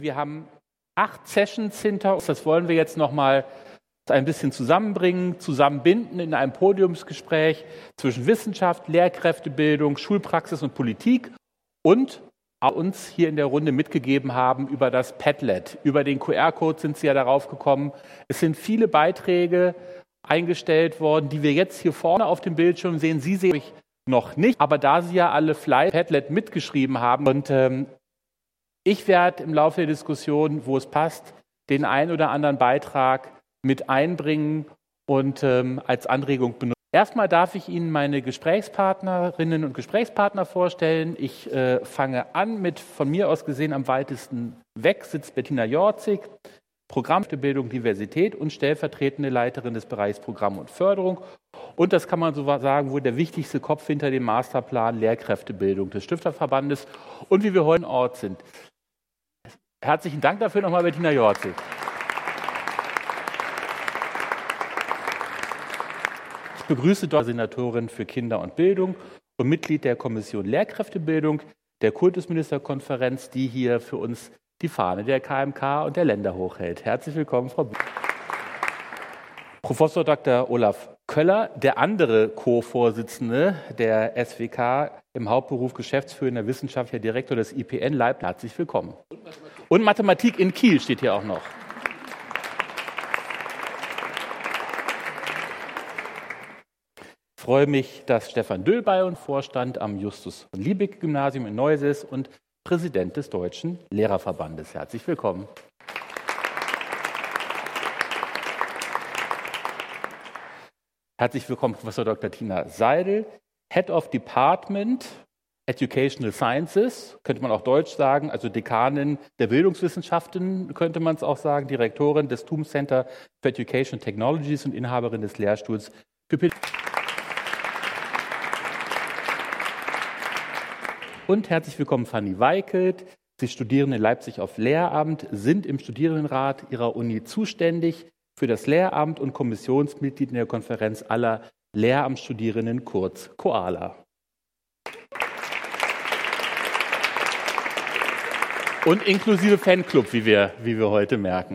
Wir haben 8 Sessions hinter uns. Das wollen wir jetzt nochmal ein bisschen zusammenbringen, zusammenbinden in einem Podiumsgespräch zwischen Wissenschaft, Lehrkräftebildung, Schulpraxis und Politik und uns hier in der Runde mitgegeben haben über das Padlet. Über den QR-Code sind Sie ja darauf gekommen. Es sind viele Beiträge eingestellt worden, die wir jetzt hier vorne auf dem Bildschirm sehen. Sie sehen mich noch nicht, aber da Sie ja alle fleißig Padlet mitgeschrieben haben und ich werde im Laufe der Diskussion, wo es passt, den einen oder anderen Beitrag mit einbringen und als Anregung benutzen. Erstmal darf ich Ihnen meine Gesprächspartnerinnen und Gesprächspartner vorstellen. Ich fange an mit, von mir aus gesehen, am weitesten weg sitzt Bettina Jorzig, Programm für Bildung, Diversität und stellvertretende Leiterin des Bereichs Programm und Förderung. Und das kann man so sagen, wohl der wichtigste Kopf hinter dem Masterplan Lehrkräftebildung des Stifterverbandes und wie wir heute im Ort sind. Herzlichen Dank dafür nochmal, Bettina Jorzig. Ich begrüße dort Senatorin für Kinder und Bildung und Mitglied der Kommission Lehrkräftebildung der Kultusministerkonferenz, die hier für uns die Fahne der KMK und der Länder hochhält. Herzlich willkommen, Frau Bühler. Professor Dr. Olaf Köller, der andere Co-Vorsitzende der SWK, im Hauptberuf geschäftsführender wissenschaftlicher Direktor des IPN Leipzig. Herzlich willkommen. Und Mathematik in Kiel steht hier auch noch. Ich freue mich, dass Stefan Döll bei uns Vorstand am Justus-von-Liebig-Gymnasium in Neuss und Präsident des Deutschen Lehrerverbandes. Herzlich willkommen. Herzlich willkommen, Professor Dr. Tina Seidel, Head of Department Educational Sciences, könnte man auch Deutsch sagen, also Dekanin der Bildungswissenschaften, könnte man es auch sagen, Direktorin des TUM Center for Education Technologies und Inhaberin des Lehrstuhls für Pädagogik. Und herzlich willkommen, Fanny Weikelt. Sie studieren in Leipzig auf Lehramt, sind im Studierendenrat Ihrer Uni zuständig für das Lehramt und Kommissionsmitglied in der Konferenz aller Lehramtsstudierenden, kurz KOALA. Und inklusive Fanclub, wie wir heute merken.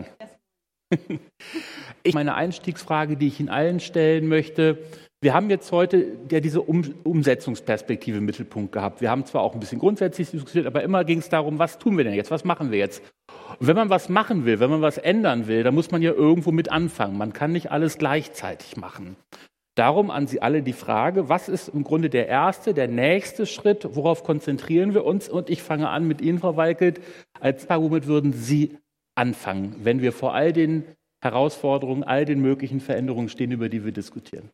Meine Einstiegsfrage, die ich Ihnen allen stellen möchte: Wir haben jetzt heute ja diese Umsetzungsperspektive im Mittelpunkt gehabt. Wir haben zwar auch ein bisschen grundsätzlich diskutiert, aber immer ging es darum, was tun wir denn jetzt, was machen wir jetzt? Und wenn man was machen will, wenn man was ändern will, dann muss man ja irgendwo mit anfangen. Man kann nicht alles gleichzeitig machen. Darum an Sie alle die Frage, was ist im Grunde der erste, der nächste Schritt, worauf konzentrieren wir uns? Und ich fange an mit Ihnen, Frau Weikelt. Womit würden Sie anfangen, wenn wir vor all den Herausforderungen, all den möglichen Veränderungen stehen, über die wir diskutieren?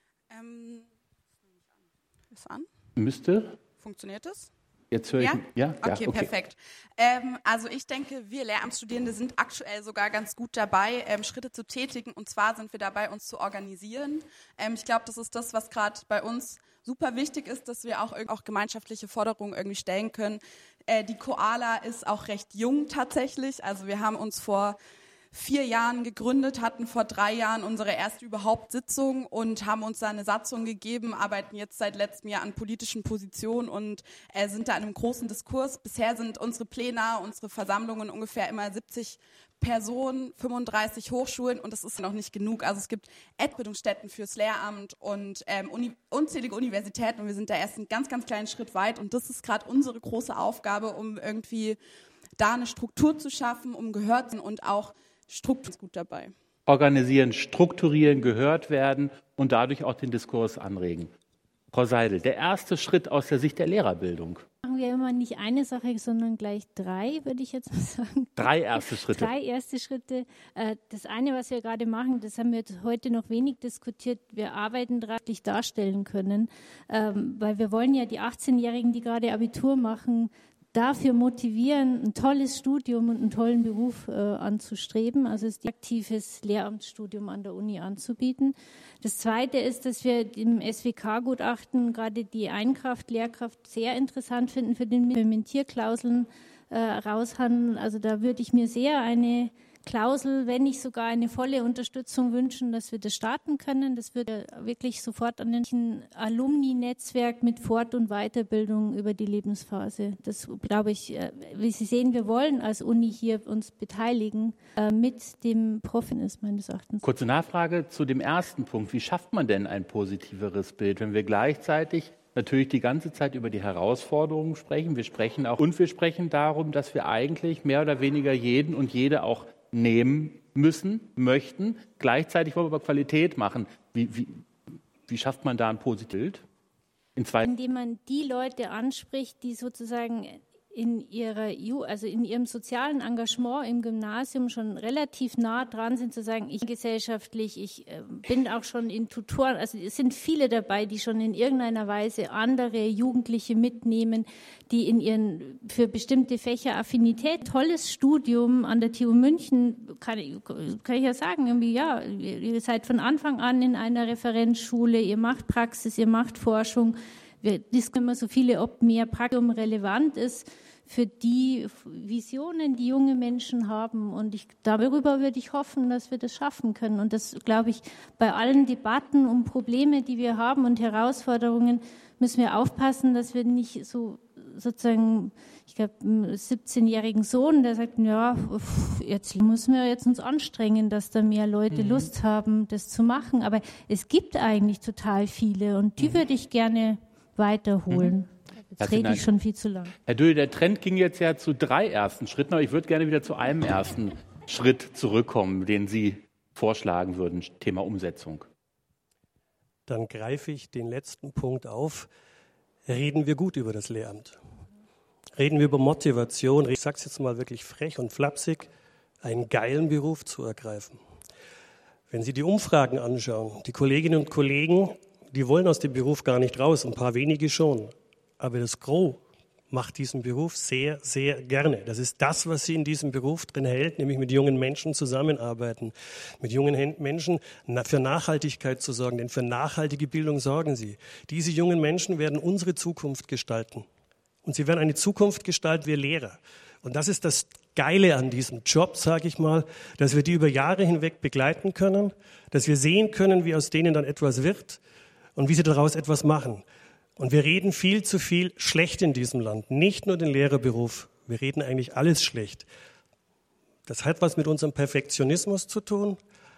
Ist an? Müsste. Funktioniert es? Jetzt höre ich. Ja? Okay, perfekt. Also ich denke, wir Lehramtsstudierende sind aktuell sogar ganz gut dabei, Schritte zu tätigen. Und zwar sind wir dabei, uns zu organisieren. Ich glaube, das ist das, was gerade bei uns super wichtig ist, dass wir auch gemeinschaftliche Forderungen irgendwie stellen können. Die KOALA ist auch recht jung tatsächlich. Also wir haben uns vor 4 Jahren gegründet, hatten vor 3 Jahren unsere erste überhaupt Sitzung und haben uns da eine Satzung gegeben, arbeiten jetzt seit letztem Jahr an politischen Positionen und sind da in einem großen Diskurs. Bisher sind unsere Pläne, unsere Versammlungen ungefähr immer 70 Personen, 35 Hochschulen und das ist noch nicht genug. Also es gibt Bildungsstätten fürs Lehramt und unzählige Universitäten und wir sind da erst einen ganz, ganz kleinen Schritt weit und das ist gerade unsere große Aufgabe, um irgendwie da eine Struktur zu schaffen, um gehört zu werden und auch Struktur ist gut dabei. Organisieren, strukturieren, gehört werden und dadurch auch den Diskurs anregen. Frau Seidel, der erste Schritt aus der Sicht der Lehrerbildung. Machen wir immer nicht eine Sache, sondern gleich 3, würde ich jetzt mal sagen. 3 erste Schritte. 3 erste Schritte. Das eine, was wir gerade machen, das haben wir jetzt heute noch wenig diskutiert. Wir arbeiten daran, darstellen können, weil wir wollen ja die 18-Jährigen, die gerade Abitur machen, dafür motivieren, ein tolles Studium und einen tollen Beruf anzustreben, also ist aktives Lehramtsstudium an der Uni anzubieten. Das Zweite ist, dass wir im SWK-Gutachten gerade die Einkraft, Lehrkraft sehr interessant finden für den Implementierklauseln raushandeln. Also da würde ich mir sehr eine Klausel, wenn nicht sogar eine volle Unterstützung wünschen, dass wir das starten können. Das würde wirklich sofort an den Alumni-Netzwerk mit Fort- und Weiterbildung über die Lebensphase. Das glaube ich, wie Sie sehen, wir wollen als Uni hier uns beteiligen mit dem Profinis meines Erachtens. Kurze Nachfrage zu dem ersten Punkt. Wie schafft man denn ein positiveres Bild, wenn wir gleichzeitig natürlich die ganze Zeit über die Herausforderungen sprechen? Wir sprechen darum, dass wir eigentlich mehr oder weniger jeden und jede auch nehmen müssen, möchten. Gleichzeitig wollen wir aber Qualität machen. Wie schafft man da ein positives Bild? Indem man die Leute anspricht, die sozusagen in ihrem sozialen Engagement im Gymnasium schon relativ nah dran sind, zu sagen, ich bin gesellschaftlich, ich bin auch schon in Tutoren, also es sind viele dabei, die schon in irgendeiner Weise andere Jugendliche mitnehmen, die in ihren für bestimmte Fächer Affinität, tolles Studium an der TU München, kann ich ja sagen, irgendwie, ja, ihr seid von Anfang an in einer Referenzschule, ihr macht Praxis, ihr macht Forschung. Wir diskutieren immer so viele, ob mehr Praktikum relevant ist für die Visionen, die junge Menschen haben. Und darüber würde ich hoffen, dass wir das schaffen können. Und das, glaube ich, bei allen Debatten um Probleme, die wir haben und Herausforderungen, müssen wir aufpassen, dass wir nicht so sozusagen, ich glaube, einen 17-jährigen Sohn, der sagt, ja, jetzt müssen wir uns anstrengen, dass da mehr Leute Lust haben, das zu machen. Aber es gibt eigentlich total viele und die würde ich gerne weiterholen. Jetzt rede ich schon viel zu lang. Herr Döhl, der Trend ging jetzt ja zu 3 ersten Schritten, aber ich würde gerne wieder zu einem ersten Schritt zurückkommen, den Sie vorschlagen würden, Thema Umsetzung. Dann greife ich den letzten Punkt auf. Reden wir gut über das Lehramt. Reden wir über Motivation. Ich sage es jetzt mal wirklich frech und flapsig, einen geilen Beruf zu ergreifen. Wenn Sie die Umfragen anschauen, die Kolleginnen und Kollegen, die wollen aus dem Beruf gar nicht raus, ein paar wenige schon. Aber das Gros macht diesen Beruf sehr, sehr gerne. Das ist das, was sie in diesem Beruf drin hält, nämlich mit jungen Menschen zusammenarbeiten, mit jungen Menschen für Nachhaltigkeit zu sorgen, denn für nachhaltige Bildung sorgen sie. Diese jungen Menschen werden unsere Zukunft gestalten. Und sie werden eine Zukunft gestalten, wir Lehrer. Und das ist das Geile an diesem Job, sage ich mal, dass wir die über Jahre hinweg begleiten können, dass wir sehen können, wie aus denen dann etwas wird und wie sie daraus etwas machen. Und wir reden viel zu viel schlecht in diesem Land, nicht nur den Lehrerberuf, wir reden eigentlich alles schlecht. Das hat was mit unserem Perfektionismus zu tun,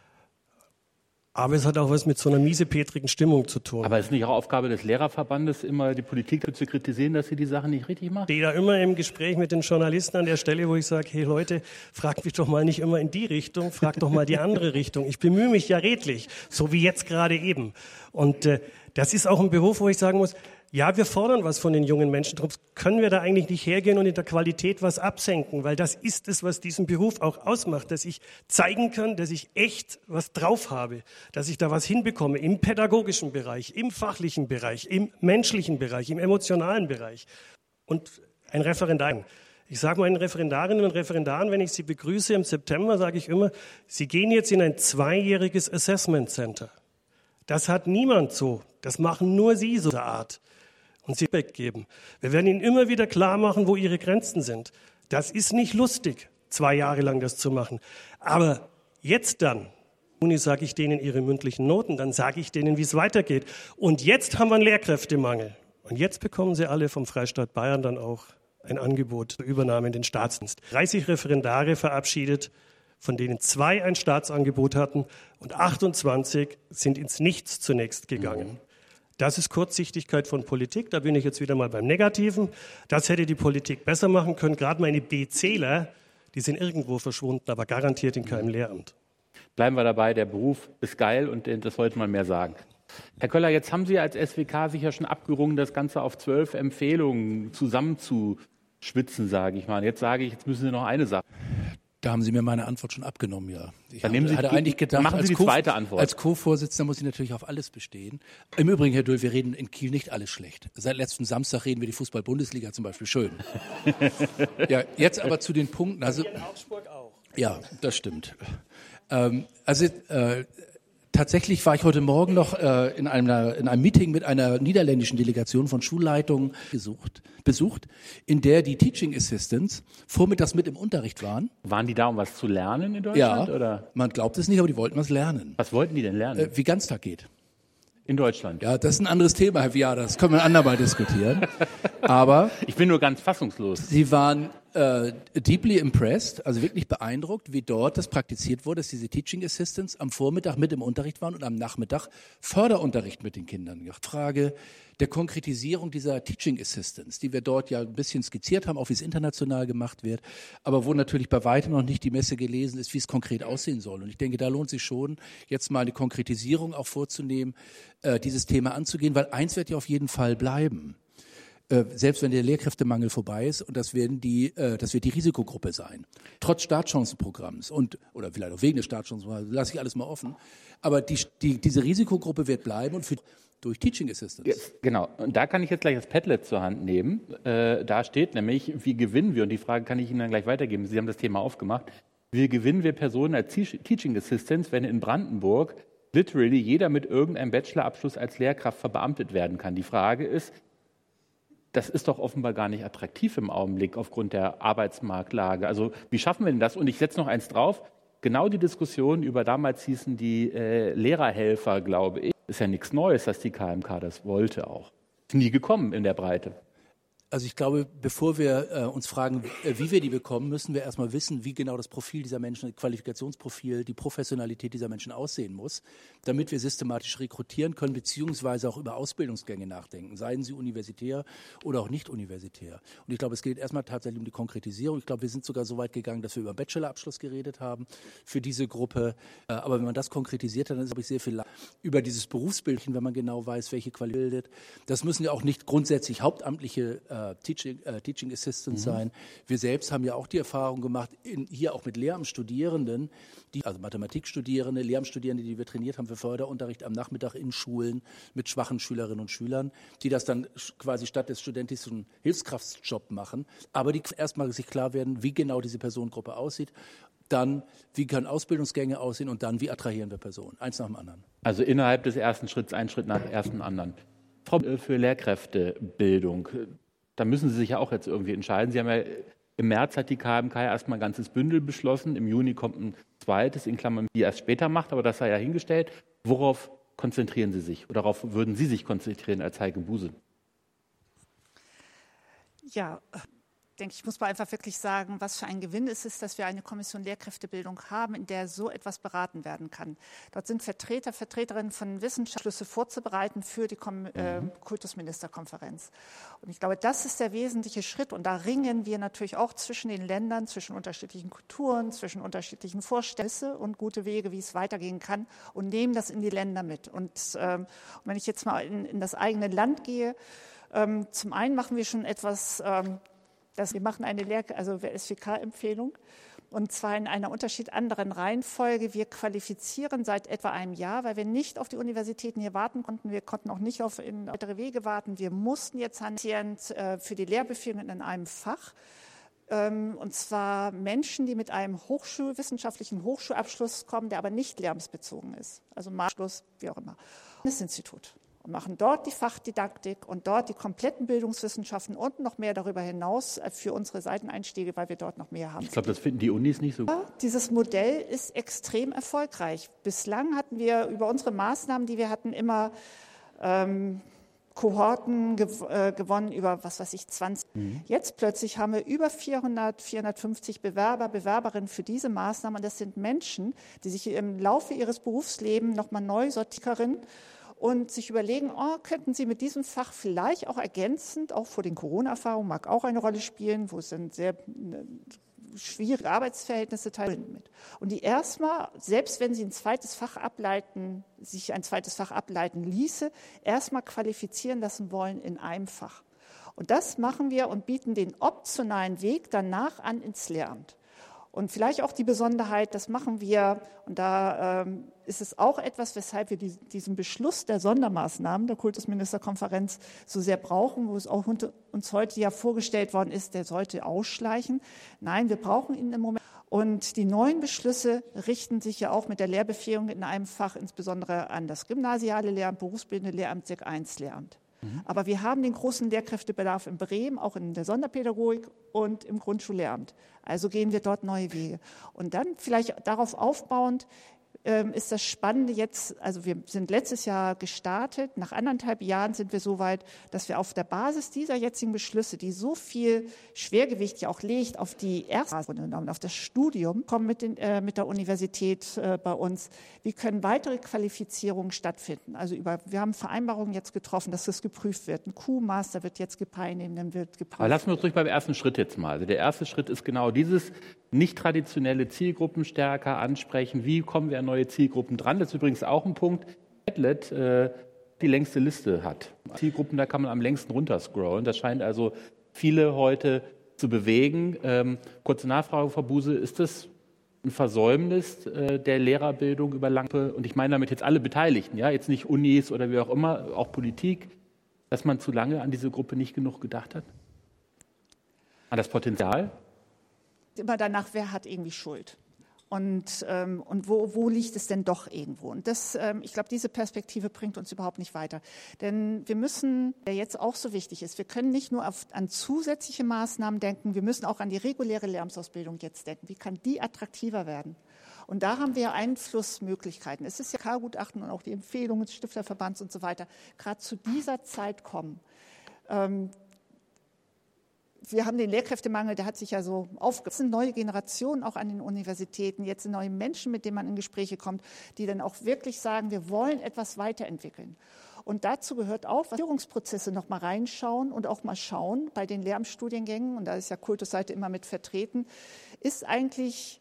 aber es hat auch was mit so einer miesepetrigen Stimmung zu tun. Aber es ist nicht auch Aufgabe des Lehrerverbandes, immer die Politik zu kritisieren, dass sie die Sachen nicht richtig macht? Ich stehe da immer im Gespräch mit den Journalisten an der Stelle, wo ich sage, hey Leute, fragt mich doch mal nicht immer in die Richtung, fragt doch mal die andere Richtung. Ich bemühe mich ja redlich, so wie jetzt gerade eben. Und das ist auch ein Beruf, wo ich sagen muss, ja, wir fordern was von den jungen Menschen. Darum können wir da eigentlich nicht hergehen und in der Qualität was absenken, weil das ist es, was diesen Beruf auch ausmacht, dass ich zeigen kann, dass ich echt was drauf habe, dass ich da was hinbekomme im pädagogischen Bereich, im fachlichen Bereich, im menschlichen Bereich, im emotionalen Bereich. Und ein Referendar. Ich sage meinen Referendarinnen und Referendaren, wenn ich sie begrüße im September, sage ich immer, sie gehen jetzt in ein 2-jähriges Assessment Center. Das hat niemand so. Das machen nur Sie so der Art. Und sie weggeben. Wir werden ihnen immer wieder klar machen, wo ihre Grenzen sind. Das ist nicht lustig, 2 Jahre lang das zu machen. Aber jetzt dann, Uni sage ich denen ihre mündlichen Noten, dann sage ich denen, wie es weitergeht. Und jetzt haben wir einen Lehrkräftemangel. Und jetzt bekommen sie alle vom Freistaat Bayern dann auch ein Angebot zur Übernahme in den Staatsdienst. 30 Referendare verabschiedet, von denen 2 ein Staatsangebot hatten und 28 sind ins Nichts zunächst gegangen. Das ist Kurzsichtigkeit von Politik, da bin ich jetzt wieder mal beim Negativen. Das hätte die Politik besser machen können. Gerade meine BCler, die sind irgendwo verschwunden, aber garantiert in keinem Lehramt. Bleiben wir dabei, der Beruf ist geil und das sollte man mehr sagen. Herr Köller, jetzt haben Sie als SWK sicher schon abgerungen, das Ganze auf 12 Empfehlungen zusammenzuschwitzen, sage ich mal. Jetzt sage ich, jetzt müssen Sie noch eine Sache. Da haben Sie mir meine Antwort schon abgenommen, ja. Ich hatte eigentlich gedacht, machen Sie die zweite Antwort. Als Co-Vorsitzender muss ich natürlich auf alles bestehen. Im Übrigen, Herr Döhl, wir reden in Kiel nicht alles schlecht. Seit letzten Samstag reden wir die Fußball-Bundesliga zum Beispiel schön. Ja, jetzt aber zu den Punkten. Also, Hier in Augsburg auch. Ja, das stimmt. Tatsächlich war ich heute Morgen noch in einem Meeting mit einer niederländischen Delegation von Schulleitungen besucht, in der die Teaching Assistants vormittags mit im Unterricht waren. Waren die da, um was zu lernen in Deutschland? Ja, oder? Man glaubt es nicht, aber die wollten was lernen. Was wollten die denn lernen? Wie Ganztag geht. In Deutschland? Ja, das ist ein anderes Thema, Herr Viada, das können wir ein andermal diskutieren. Aber ich bin nur ganz fassungslos. Sie waren deeply impressed, also wirklich beeindruckt, wie dort das praktiziert wurde, dass diese Teaching Assistants am Vormittag mit im Unterricht waren und am Nachmittag Förderunterricht mit den Kindern gemacht. Frage der Konkretisierung dieser Teaching Assistants, die wir dort ja ein bisschen skizziert haben, auch wie es international gemacht wird, aber wo natürlich bei weitem noch nicht die Messe gelesen ist, wie es konkret aussehen soll. Und ich denke, da lohnt sich schon, jetzt mal eine Konkretisierung auch vorzunehmen, dieses Thema anzugehen, weil eins wird ja auf jeden Fall bleiben. Selbst wenn der Lehrkräftemangel vorbei ist, und das wird die Risikogruppe sein. Trotz Startchancenprogramms oder vielleicht auch wegen des Startchancenprogramms, lasse ich alles mal offen. Aber diese Risikogruppe wird bleiben und durch Teaching Assistants. Ja, genau. Und da kann ich jetzt gleich das Padlet zur Hand nehmen. Da steht nämlich, wie gewinnen wir, und die Frage kann ich Ihnen dann gleich weitergeben. Sie haben das Thema aufgemacht. Wie gewinnen wir Personen als Teaching Assistants, wenn in Brandenburg literally jeder mit irgendeinem Bachelorabschluss als Lehrkraft verbeamtet werden kann? Die Frage ist, das ist doch offenbar gar nicht attraktiv im Augenblick aufgrund der Arbeitsmarktlage. Also wie schaffen wir denn das? Und ich setze noch eins drauf. Genau die Diskussion über, damals hießen die Lehrerhelfer, glaube ich, ist ja nichts Neues, dass die KMK das wollte auch. Ist nie gekommen in der Breite. Also ich glaube, bevor wir uns fragen, wie wir die bekommen, müssen wir erstmal wissen, wie genau das Profil dieser Menschen, das Qualifikationsprofil, die Professionalität dieser Menschen aussehen muss, damit wir systematisch rekrutieren können, beziehungsweise auch über Ausbildungsgänge nachdenken, seien sie universitär oder auch nicht universitär. Und ich glaube, es geht erstmal tatsächlich um die Konkretisierung. Ich glaube, wir sind sogar so weit gegangen, dass wir über Bachelorabschluss geredet haben für diese Gruppe. Aber wenn man das konkretisiert hat, dann ist, glaube ich, sehr viel über dieses Berufsbild, wenn man genau weiß, welche Qualität bildet. Das müssen ja auch nicht grundsätzlich hauptamtliche Teaching Assistants sein. Wir selbst haben ja auch die Erfahrung gemacht, hier auch mit Lehramtsstudierenden, also Mathematikstudierende, Lehramtsstudierende, die wir trainiert haben für Förderunterricht am Nachmittag in Schulen mit schwachen Schülerinnen und Schülern, die das dann quasi statt des studentischen Hilfskraftjob machen, aber die erstmal sich klar werden, wie genau diese Personengruppe aussieht, dann, wie können Ausbildungsgänge aussehen und dann, wie attrahieren wir Personen, eins nach dem anderen. Also innerhalb des ersten Schritts, ein Schritt nach dem ersten anderen. Für Lehrkräftebildung, da müssen Sie sich ja auch jetzt irgendwie entscheiden. Sie haben ja im März hat die KMK erstmal ein ganzes Bündel beschlossen. Im Juni kommt ein zweites, in Klammern, die erst später macht, aber das sei ja hingestellt. Worauf konzentrieren Sie sich? Oder darauf würden Sie sich konzentrieren als Heike Buse? Ja, denke ich, muss man einfach wirklich sagen, was für ein Gewinn es ist, dass wir eine Kommission Lehrkräftebildung haben, in der so etwas beraten werden kann. Dort sind Vertreterinnen von Wissenschaftsschlüsse vorzubereiten für die Kultusministerkonferenz. Und ich glaube, das ist der wesentliche Schritt. Und da ringen wir natürlich auch zwischen den Ländern, zwischen unterschiedlichen Kulturen, zwischen unterschiedlichen Vorstellungen und gute Wege, wie es weitergehen kann, und nehmen das in die Länder mit. Und wenn ich jetzt mal in das eigene Land gehe, zum einen machen wir schon etwas, wir machen eine SWK-Empfehlung, und zwar in einer anderen Reihenfolge. Wir qualifizieren seit etwa einem Jahr, weil wir nicht auf die Universitäten hier warten konnten. Wir konnten auch nicht auf weitere Wege warten. Wir mussten jetzt hantieren für die Lehrbefähigung in einem Fach. Und zwar Menschen, die mit einem wissenschaftlichen Hochschulabschluss kommen, der aber nicht lehramtsbezogen ist. Also Abschluss, wie auch immer. Das Institut. Und machen dort die Fachdidaktik und dort die kompletten Bildungswissenschaften und noch mehr darüber hinaus für unsere Seiteneinstiege, weil wir dort noch mehr haben. Ich glaube, das finden die Unis nicht so gut. Dieses Modell ist extrem erfolgreich. Bislang hatten wir über unsere Maßnahmen, die wir hatten, immer Kohorten gewonnen über, 20. Jetzt plötzlich haben wir über 450 Bewerberinnen für diese Maßnahmen. Und das sind Menschen, die sich im Laufe ihres Berufslebens nochmal neu sortieren und sich überlegen, könnten sie mit diesem Fach vielleicht auch ergänzend, auch vor den Corona-Erfahrungen, mag auch eine Rolle spielen, wo es dann sehr schwierige Arbeitsverhältnisse teilen mit. Und die erstmal, selbst wenn sie sich ein zweites Fach ableiten ließe, erstmal qualifizieren lassen wollen in einem Fach. Und das machen wir und bieten den optionalen Weg danach an ins Lehramt. Und vielleicht auch die Besonderheit, das machen wir, und da ist es auch etwas, weshalb wir diesen Beschluss der Sondermaßnahmen der Kultusministerkonferenz so sehr brauchen, wo es auch uns heute ja vorgestellt worden ist, der sollte ausschleichen. Nein, wir brauchen ihn im Moment. Und die neuen Beschlüsse richten sich ja auch mit der Lehrbefähigung in einem Fach insbesondere an das gymnasiale Lehramt, berufsbildende Lehramt, Sek 1 Lehramt. Aber wir haben den großen Lehrkräftebedarf in Bremen, auch in der Sonderpädagogik und im Grundschullehramt. Also gehen wir dort neue Wege. Und dann vielleicht darauf aufbauend ist das Spannende jetzt, also wir sind letztes Jahr gestartet, nach 1,5 Jahren sind wir so weit, dass wir auf der Basis dieser jetzigen Beschlüsse, die so viel Schwergewicht ja auch legt auf die Erstphase, auf das Studium, kommen mit der Universität bei uns, wie können weitere Qualifizierungen stattfinden. Also wir haben Vereinbarungen jetzt getroffen, dass das geprüft wird. Ein Q-Master wird jetzt wird geprüft. Aber lassen wir uns ruhig beim ersten Schritt jetzt mal. Also der erste Schritt ist genau dieses nicht traditionelle Zielgruppen stärker ansprechen. Wie kommen wir an neue Zielgruppen dran? Das ist übrigens auch ein Punkt, Padlet die längste Liste hat. Zielgruppen, da kann man am längsten runterscrollen. Das scheint also viele heute zu bewegen. Kurze Nachfrage, Frau Buse, ist das ein Versäumnis der Lehrerbildung über lange, und ich meine damit jetzt alle Beteiligten, ja, jetzt nicht Unis oder wie auch immer, auch Politik, dass man zu lange an diese Gruppe nicht genug gedacht hat? An das Potenzial? Immer danach, wer hat irgendwie Schuld? Und wo liegt es denn doch irgendwo? Und ich glaube, diese Perspektive bringt uns überhaupt nicht weiter. Denn wir müssen, der jetzt auch so wichtig ist, wir können nicht nur an zusätzliche Maßnahmen denken, wir müssen auch an die reguläre Lehramtsausbildung jetzt denken. Wie kann die attraktiver werden? Und da haben wir Einflussmöglichkeiten. Es ist ja K-Gutachten und auch die Empfehlungen des Stifterverbands und so weiter, gerade zu dieser Zeit kommen. Wir haben den Lehrkräftemangel, der hat sich ja so aufgebaut. Neue Generationen auch an den Universitäten, jetzt neue Menschen, mit denen man in Gespräche kommt, die dann auch wirklich sagen, wir wollen etwas weiterentwickeln. Und dazu gehört auch, was Führungsprozesse noch mal reinschauen und auch mal schauen bei den Lehramtsstudiengängen, und da ist ja Kultusseite immer mit vertreten, ist eigentlich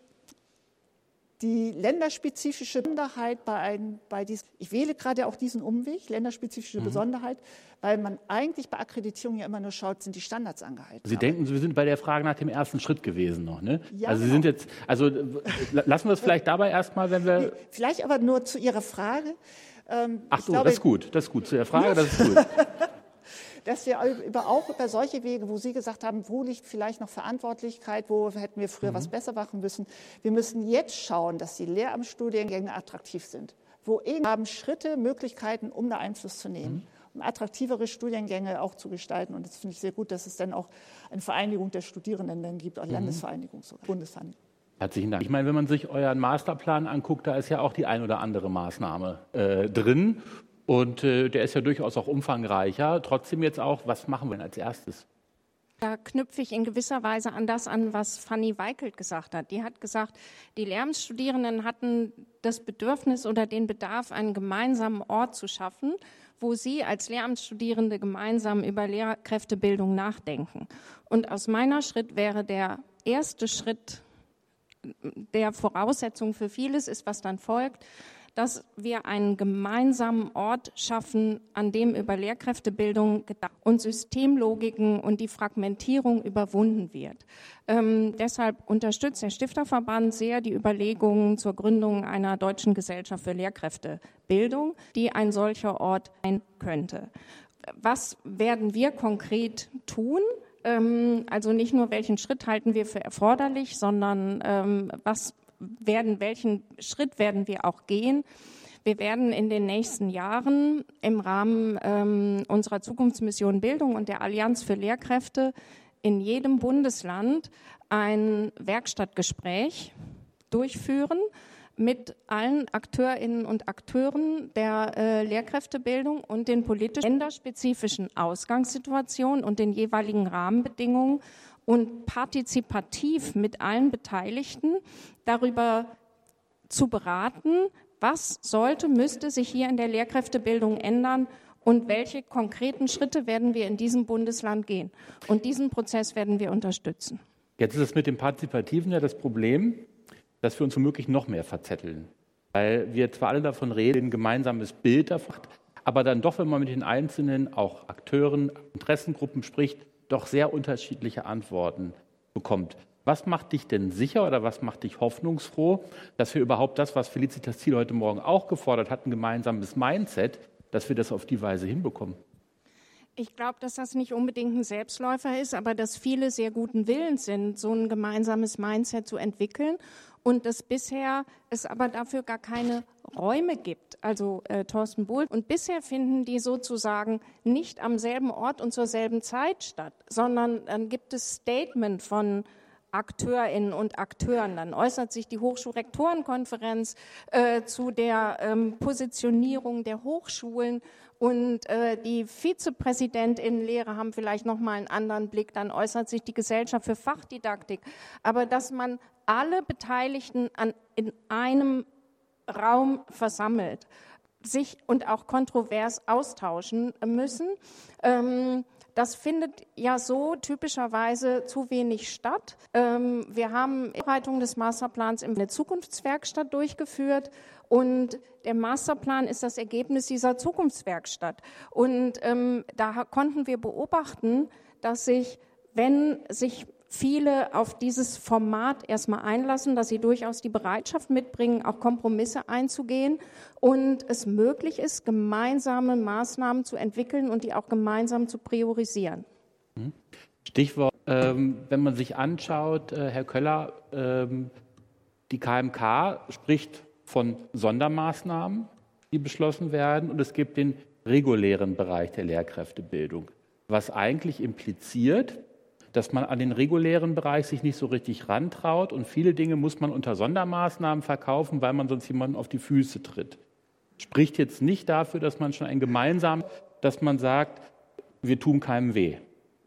die länderspezifische Besonderheit bei diesem, ich wähle gerade auch diesen Umweg, länderspezifische Besonderheit, weil man eigentlich bei Akkreditierung ja immer nur schaut, sind die Standards angehalten. Sie denken, wir sind bei der Frage nach dem ersten Schritt gewesen noch, ne? Ja, also Sie sind jetzt, also lassen wir es vielleicht dabei erstmal, wenn wir... Vielleicht aber nur zu Ihrer Frage. Das ist gut, zu der Frage, das ist gut. Dass wir auch über solche Wege, wo Sie gesagt haben, wo liegt vielleicht noch Verantwortlichkeit, wo hätten wir früher was besser machen müssen. Wir müssen jetzt schauen, dass die Lehramtsstudiengänge attraktiv sind. Wo haben Schritte, Möglichkeiten, um da Einfluss zu nehmen, um attraktivere Studiengänge auch zu gestalten. Und das finde ich sehr gut, dass es dann auch eine Vereinigung der Studierenden dann gibt, auch Landesvereinigung sogar, Bundesvereinigung. Herzlichen Dank. Ich meine, wenn man sich euren Masterplan anguckt, da ist ja auch die ein oder andere Maßnahme drin. Und der ist ja durchaus auch umfangreicher. Trotzdem jetzt auch, was machen wir denn als erstes? Da knüpfe ich in gewisser Weise an das an, was Fanny Weikelt gesagt hat. Die hat gesagt, die Lehramtsstudierenden hatten das Bedürfnis oder den Bedarf, einen gemeinsamen Ort zu schaffen, wo sie als Lehramtsstudierende gemeinsam über Lehrkräftebildung nachdenken. Und aus meiner Sicht wäre der erste Schritt, der Voraussetzung für vieles ist, was dann folgt, dass wir einen gemeinsamen Ort schaffen, an dem über Lehrkräftebildung und Systemlogiken und die Fragmentierung überwunden wird. Deshalb unterstützt der Stifterverband sehr die Überlegungen zur Gründung einer deutschen Gesellschaft für Lehrkräftebildung, die ein solcher Ort sein könnte. Was werden wir konkret tun? Also nicht nur, welchen Schritt halten wir für erforderlich, sondern welchen Schritt werden wir auch gehen? Wir werden in den nächsten Jahren im Rahmen unserer Zukunftsmission Bildung und der Allianz für Lehrkräfte in jedem Bundesland ein Werkstattgespräch durchführen mit allen Akteurinnen und Akteuren der Lehrkräftebildung und den politisch länderspezifischen Ausgangssituationen und den jeweiligen Rahmenbedingungen und partizipativ mit allen Beteiligten darüber zu beraten, was müsste sich hier in der Lehrkräftebildung ändern und welche konkreten Schritte werden wir in diesem Bundesland gehen. Und diesen Prozess werden wir unterstützen. Jetzt ist es mit dem Partizipativen ja das Problem, dass wir uns womöglich noch mehr verzetteln. Weil wir zwar alle davon reden, ein gemeinsames Bild davon, aber dann doch, wenn man mit den einzelnen auch Akteuren, Interessengruppen spricht, doch sehr unterschiedliche Antworten bekommt. Was macht dich denn sicher oder was macht dich hoffnungsfroh, dass wir überhaupt das, was Felicitas Thiel heute Morgen auch gefordert hat, ein gemeinsames Mindset, dass wir das auf die Weise hinbekommen? Ich glaube, dass das nicht unbedingt ein Selbstläufer ist, aber dass viele sehr guten Willens sind, so ein gemeinsames Mindset zu entwickeln und dass bisher es aber dafür gar keine Räume gibt, also Thorsten Bohl. Und bisher finden die sozusagen nicht am selben Ort und zur selben Zeit statt, sondern dann gibt es Statement von AkteurInnen und Akteuren. Dann äußert sich die Hochschulrektorenkonferenz zu der Positionierung der Hochschulen und die VizepräsidentInnen-Lehre haben vielleicht nochmal einen anderen Blick. Dann äußert sich die Gesellschaft für Fachdidaktik. Aber dass man alle Beteiligten in einem Raum versammelt, sich und auch kontrovers austauschen müssen, das findet ja so typischerweise zu wenig statt. Wir haben die Vorbereitung des Masterplans in der Zukunftswerkstatt durchgeführt und der Masterplan ist das Ergebnis dieser Zukunftswerkstatt. Und da konnten wir beobachten, dass wenn sich viele auf dieses Format erstmal einlassen, dass sie durchaus die Bereitschaft mitbringen, auch Kompromisse einzugehen und es möglich ist, gemeinsame Maßnahmen zu entwickeln und die auch gemeinsam zu priorisieren. Stichwort, wenn man sich anschaut, Herr Köller, die KMK spricht von Sondermaßnahmen, die beschlossen werden, und es gibt den regulären Bereich der Lehrkräftebildung, was eigentlich impliziert, dass man an den regulären Bereich sich nicht so richtig rantraut und viele Dinge muss man unter Sondermaßnahmen verkaufen, weil man sonst jemanden auf die Füße tritt. Spricht jetzt nicht dafür, dass man schon dass man sagt, wir tun keinem weh.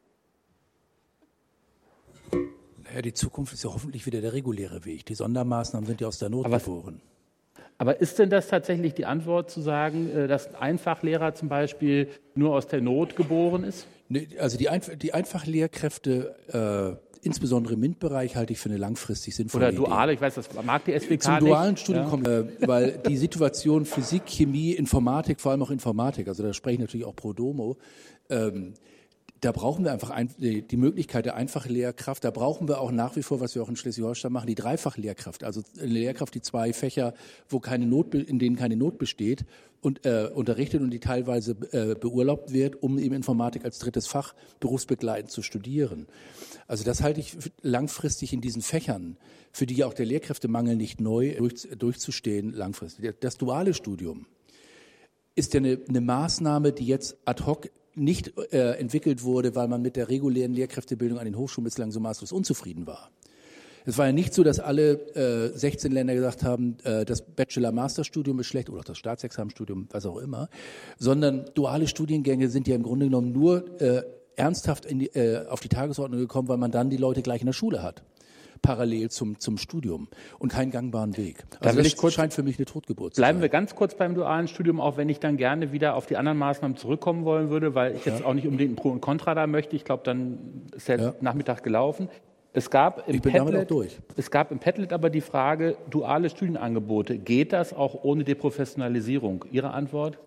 Ja, die Zukunft ist ja hoffentlich wieder der reguläre Weg. Die Sondermaßnahmen sind ja aus der Not geboren. Aber ist denn das tatsächlich die Antwort, zu sagen, dass ein Einfachlehrer zum Beispiel nur aus der Not geboren ist? Also die Einfachlehrkräfte, insbesondere im MINT-Bereich, halte ich für eine langfristig sinnvolle Idee. Oder duale, ich weiß, das mag die SWK nicht. Zum dualen Studium kommt, weil die Situation Physik, Chemie, Informatik, vor allem auch Informatik, also da spreche ich natürlich auch pro domo, da brauchen wir einfach die Möglichkeit der Einfachlehrkraft. Da brauchen wir auch nach wie vor, was wir auch in Schleswig-Holstein machen, die Dreifachlehrkraft. Also eine Lehrkraft, die 2 Fächer, in denen keine Not besteht, und unterrichtet und die teilweise beurlaubt wird, um eben Informatik als 3. Fach berufsbegleitend zu studieren. Also das halte ich langfristig in diesen Fächern, für die ja auch der Lehrkräftemangel nicht neu durchzustehen, langfristig. Das duale Studium ist ja eine Maßnahme, die jetzt ad hoc nicht entwickelt wurde, weil man mit der regulären Lehrkräftebildung an den Hochschulen bislang so maßlos unzufrieden war. Es war ja nicht so, dass alle 16 Länder gesagt haben, das Bachelor-Master-Studium ist schlecht oder auch das Staatsexamenstudium, was auch immer, sondern duale Studiengänge sind ja im Grunde genommen nur ernsthaft auf die Tagesordnung gekommen, weil man dann die Leute gleich in der Schule hat, parallel zum Studium und keinen gangbaren Weg. Also das scheint für mich eine Totgeburt zu sein. Bleiben wir ganz kurz beim dualen Studium, auch wenn ich dann gerne wieder auf die anderen Maßnahmen zurückkommen wollen würde, weil ich jetzt auch nicht unbedingt ein Pro und Contra da möchte. Ich glaube, dann ist der Nachmittag gelaufen. Es gab im Padlet aber die Frage, duale Studienangebote, geht das auch ohne Deprofessionalisierung? Ihre Antwort?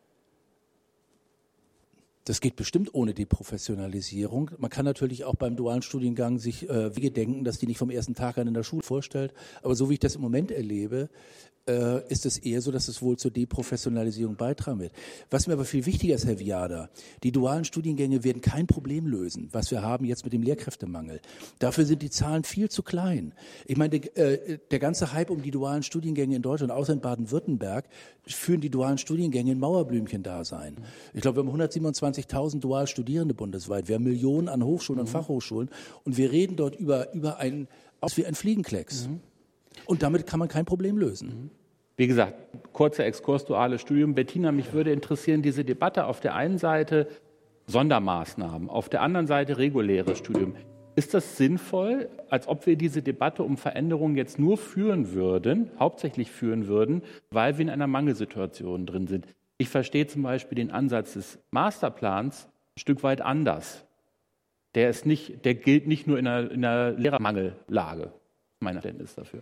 Das geht bestimmt ohne Deprofessionalisierung. Man kann natürlich auch beim dualen Studiengang sich Wege denken, dass die nicht vom ersten Tag an in der Schule vorstellt. Aber so wie ich das im Moment erlebe, ist es eher so, dass es wohl zur Deprofessionalisierung beitragen wird. Was mir aber viel wichtiger ist, Herr Viada, die dualen Studiengänge werden kein Problem lösen, was wir haben jetzt mit dem Lehrkräftemangel. Dafür sind die Zahlen viel zu klein. Ich meine, der ganze Hype um die dualen Studiengänge in Deutschland, außer in Baden-Württemberg, führen die dualen Studiengänge in Mauerblümchen-Dasein. Ich glaube, wir haben 127.000 dual Studierende bundesweit. Wir haben Millionen an Hochschulen und Fachhochschulen. Und wir reden dort über ein Fliegenklecks. Und damit kann man kein Problem lösen. Wie gesagt, kurzer Exkurs, duales Studium. Bettina, mich würde interessieren, diese Debatte auf der einen Seite Sondermaßnahmen, auf der anderen Seite reguläres Studium. Ist das sinnvoll, als ob wir diese Debatte um Veränderungen jetzt nur hauptsächlich führen würden, weil wir in einer Mangelsituation drin sind? Ich verstehe zum Beispiel den Ansatz des Masterplans ein Stück weit anders. Der gilt nicht nur in einer Lehrermangellage, mein Verständnis dafür.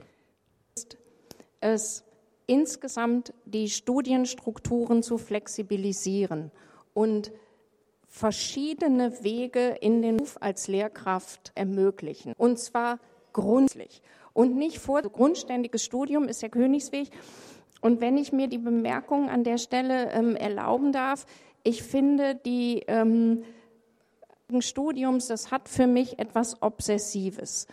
Es insgesamt die Studienstrukturen zu flexibilisieren und verschiedene Wege in den Beruf als Lehrkraft ermöglichen. Und zwar grundsätzlich. Und nicht grundständiges Studium ist der Königsweg. Und wenn ich mir die Bemerkung an der Stelle erlauben darf, ich finde, die Studiums, das hat für mich etwas Obsessives.